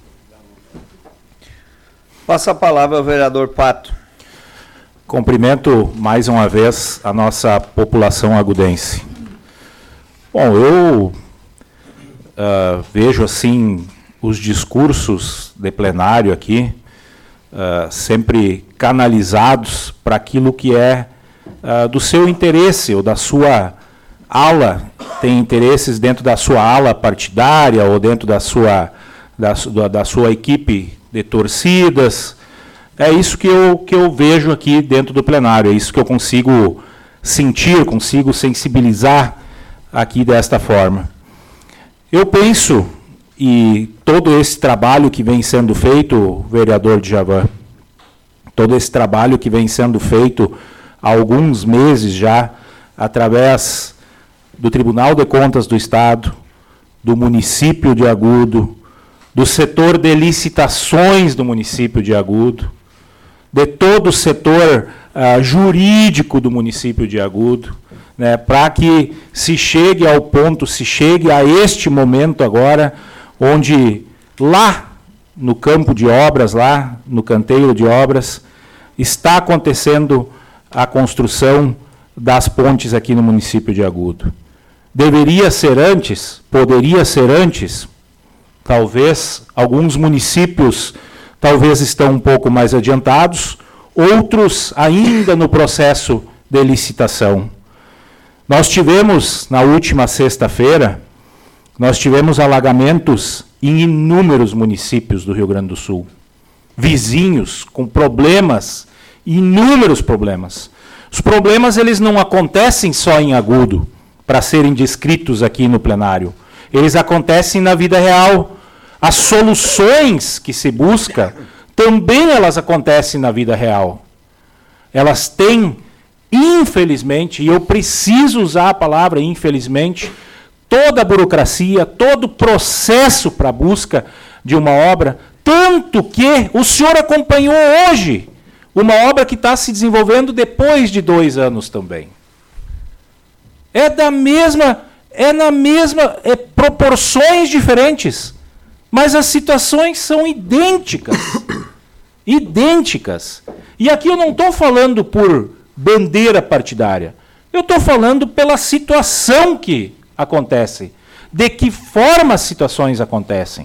Passa a palavra ao vereador Pato. Cumprimento mais uma vez a nossa população agudense. Bom, eu uh, vejo assim os discursos de plenário aqui uh, sempre canalizados para aquilo que é uh, do seu interesse ou da sua ala, tem interesses dentro da sua ala partidária ou dentro da sua, da, da sua equipe de torcidas. É isso que eu, que eu vejo aqui dentro do plenário, é isso que eu consigo sentir, consigo sensibilizar aqui desta forma. Eu penso, e todo esse trabalho que vem sendo feito, vereador Djavan, todo esse trabalho que vem sendo feito há alguns meses já, através do Tribunal de Contas do Estado, do município de Agudo, do setor de licitações do município de Agudo, de todo o setor uh, jurídico do município de Agudo, né, para que se chegue ao ponto, se chegue a este momento agora, onde lá no campo de obras, lá no canteiro de obras, está acontecendo a construção das pontes aqui no município de Agudo. Deveria ser antes, poderia ser antes, talvez alguns municípios talvez estão um pouco mais adiantados, outros ainda no processo de licitação. Nós tivemos, na última sexta-feira, nós tivemos alagamentos em inúmeros municípios do Rio Grande do Sul. Vizinhos com problemas, inúmeros problemas. Os problemas eles não acontecem só em Agudo, para serem descritos aqui no plenário. Eles acontecem na vida real. As soluções que se busca, também elas acontecem na vida real. Elas têm, infelizmente, e eu preciso usar a palavra infelizmente, toda a burocracia, todo o processo para a busca de uma obra, tanto que o senhor acompanhou hoje uma obra que está se desenvolvendo depois de dois anos também. É da mesma, é na mesma, é proporções diferentes, mas as situações são idênticas. Idênticas. E aqui eu não estou falando por bandeira partidária. Eu estou falando pela situação que acontece. De que forma as situações acontecem.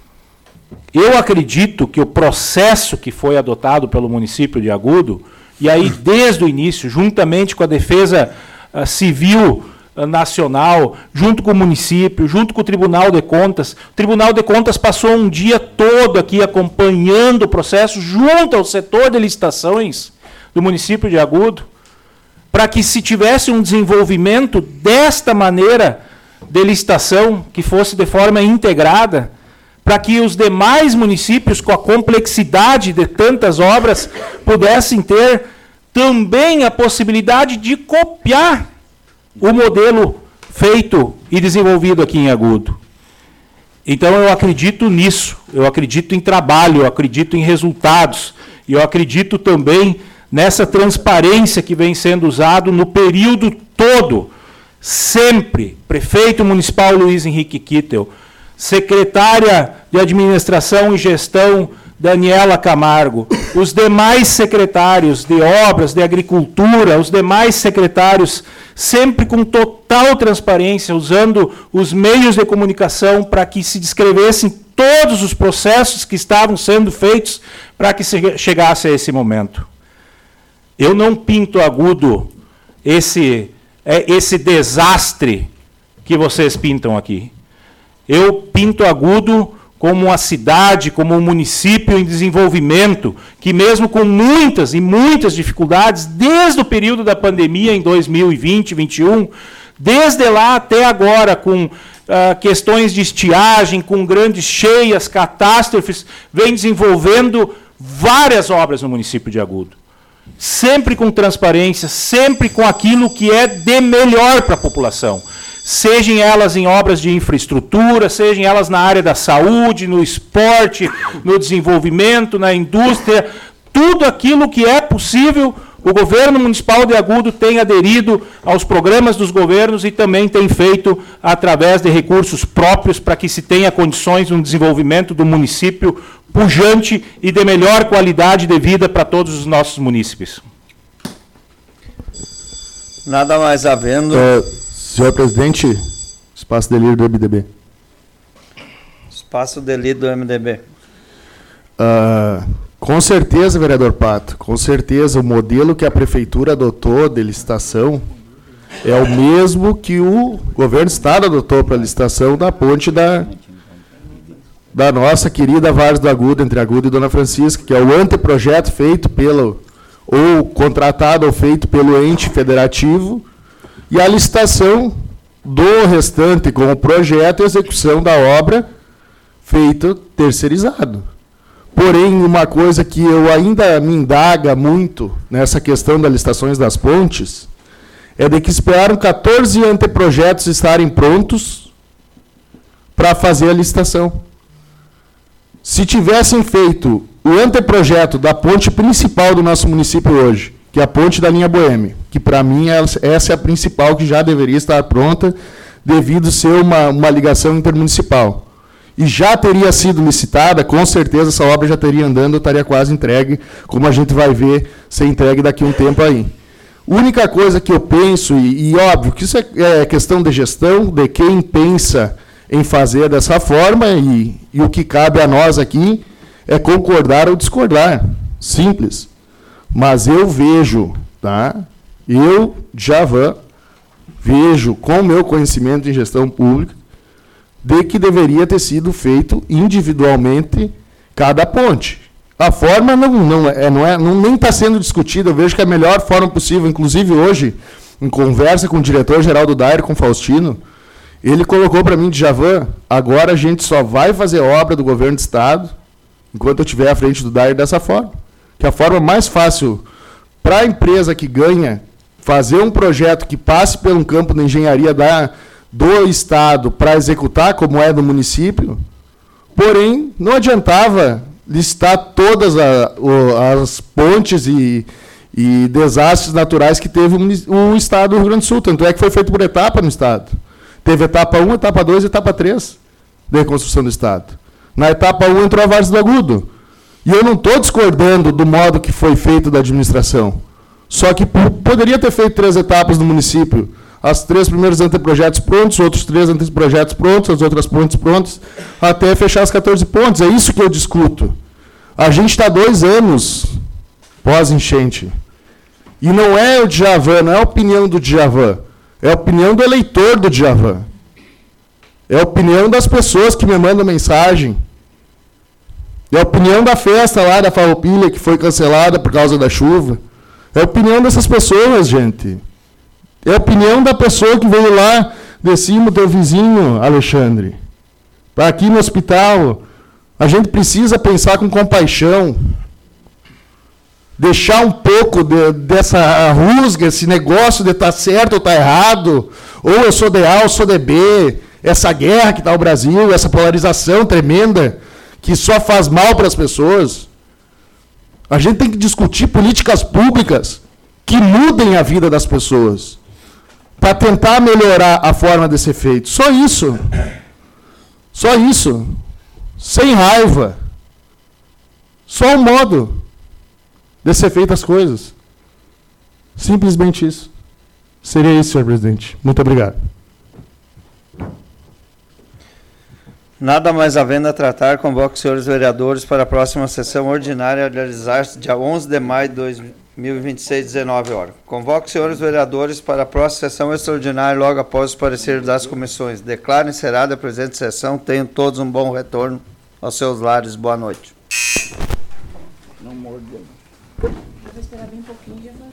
Eu acredito que o processo que foi adotado pelo município de Agudo, e aí desde o início, juntamente com a Defesa uh, Civil uh, Nacional, junto com o município, junto com o Tribunal de Contas, o Tribunal de Contas passou um dia todo aqui acompanhando o processo, junto ao setor de licitações do município de Agudo, para que se tivesse um desenvolvimento desta maneira de licitação, que fosse de forma integrada, para que os demais municípios, com a complexidade de tantas obras, pudessem ter também a possibilidade de copiar o modelo feito e desenvolvido aqui em Agudo. Então eu acredito nisso, eu acredito em trabalho, eu acredito em resultados, e eu acredito também nessa transparência que vem sendo usado no período todo, sempre, prefeito municipal Luiz Henrique Kittel, secretária de Administração e Gestão, Daniela Camargo, os demais secretários de Obras, de Agricultura, os demais secretários, sempre com total transparência, usando os meios de comunicação para que se descrevessem todos os processos que estavam sendo feitos para que se chegasse a esse momento. Eu não pinto Agudo esse, esse desastre que vocês pintam aqui. Eu pinto Agudo como uma cidade, como um município em desenvolvimento, que mesmo com muitas e muitas dificuldades, desde o período da pandemia em dois mil e vinte, vinte e um, desde lá até agora, com uh, questões de estiagem, com grandes cheias, catástrofes, vem desenvolvendo várias obras no município de Agudo. Sempre com transparência, sempre com aquilo que é de melhor para a população. Sejam elas em obras de infraestrutura, sejam elas na área da saúde, no esporte, no desenvolvimento, na indústria, tudo aquilo que é possível, o governo municipal de Agudo tem aderido aos programas dos governos e também tem feito através de recursos próprios para que se tenha condições de um desenvolvimento do município pujante e de melhor qualidade de vida para todos os nossos munícipes. Nada mais havendo... É... Senhor presidente, espaço de líder do M D B. Espaço de líder do M D B. Uh, com certeza, vereador Pato, com certeza o modelo que a prefeitura adotou de licitação é o mesmo que o governo do estado adotou para a licitação da ponte da, da nossa querida Várzea do Agudo, entre Agudo e Dona Francisca, que é o anteprojeto feito pelo, ou contratado ou feito pelo ente federativo, e a licitação do restante com o projeto e execução da obra feito terceirizado. Porém, uma coisa que eu ainda me indaga muito nessa questão das licitações das pontes é de que esperaram quatorze anteprojetos estarem prontos para fazer a licitação. Se tivessem feito o anteprojeto da ponte principal do nosso município hoje, que é a ponte da linha Boêmia, que para mim essa é a principal que já deveria estar pronta, devido ser uma, uma ligação intermunicipal. E já teria sido licitada, com certeza essa obra já teria andando, estaria quase entregue, como a gente vai ver ser entregue daqui a um tempo aí. Única coisa que eu penso, e, e óbvio que isso é, é questão de gestão, de quem pensa em fazer dessa forma, e, e o que cabe a nós aqui é concordar ou discordar. Simples. Mas eu vejo, tá? Eu, Djavan, vejo com o meu conhecimento em gestão pública, de que deveria ter sido feito individualmente cada ponte. A forma não, não, é, não, é, não nem está sendo discutida, eu vejo que é a melhor forma possível. Inclusive hoje, em conversa com o diretor-geral do Daire, com o Faustino, ele colocou para mim, Djavan, agora a gente só vai fazer obra do governo do Estado, enquanto eu estiver à frente do Daire dessa forma. Que a forma mais fácil para a empresa que ganha fazer um projeto que passe por um campo de engenharia da, do Estado para executar, como é do município, porém, não adiantava listar todas a, o, as pontes e, e desastres naturais que teve o, o Estado do Rio Grande do Sul. Tanto é que foi feito por etapa no Estado. Teve etapa um, etapa dois e etapa três da reconstrução do Estado. Na etapa um entrou a Várzea do Agudo. E eu não estou discordando do modo que foi feito da administração. Só que poderia ter feito três etapas no município. As três primeiros anteprojetos prontos, outros três anteprojetos prontos, as outras pontes prontas, até fechar as quatorze pontes. É isso que eu discuto. A gente está dois anos pós-enchente. E não é o Djavan, não é a opinião do Djavan. É a opinião do eleitor do Djavan. É a opinião das pessoas que me mandam mensagem. É a opinião da festa lá da Farroupilha, que foi cancelada por causa da chuva. É a opinião dessas pessoas, gente. É a opinião da pessoa que veio lá de cima, teu vizinho, Alexandre. Para aqui no hospital. A gente precisa pensar com compaixão. Deixar um pouco de, dessa rusga, esse negócio de estar certo ou estar errado. Ou eu sou de A ou sou de B. Essa guerra que está o Brasil, essa polarização tremenda, que só faz mal para as pessoas. A gente tem que discutir políticas públicas que mudem a vida das pessoas, para tentar melhorar a forma de ser feito. Só isso. Só isso. Sem raiva. Só um modo de ser feitas as coisas. Simplesmente isso. Seria isso, senhor presidente. Muito obrigado. Nada mais havendo a tratar, convoco os senhores vereadores para a próxima sessão ordinária a realizar-se dia onze de maio de mil e vinte e seis, dezenove horas. Convoco os senhores vereadores para a próxima sessão extraordinária logo após os pareceres das comissões. Declaro encerrada a presente sessão. Tenham todos um bom retorno aos seus lares. Boa noite. Não mordeu. Vou esperar bem pouquinho.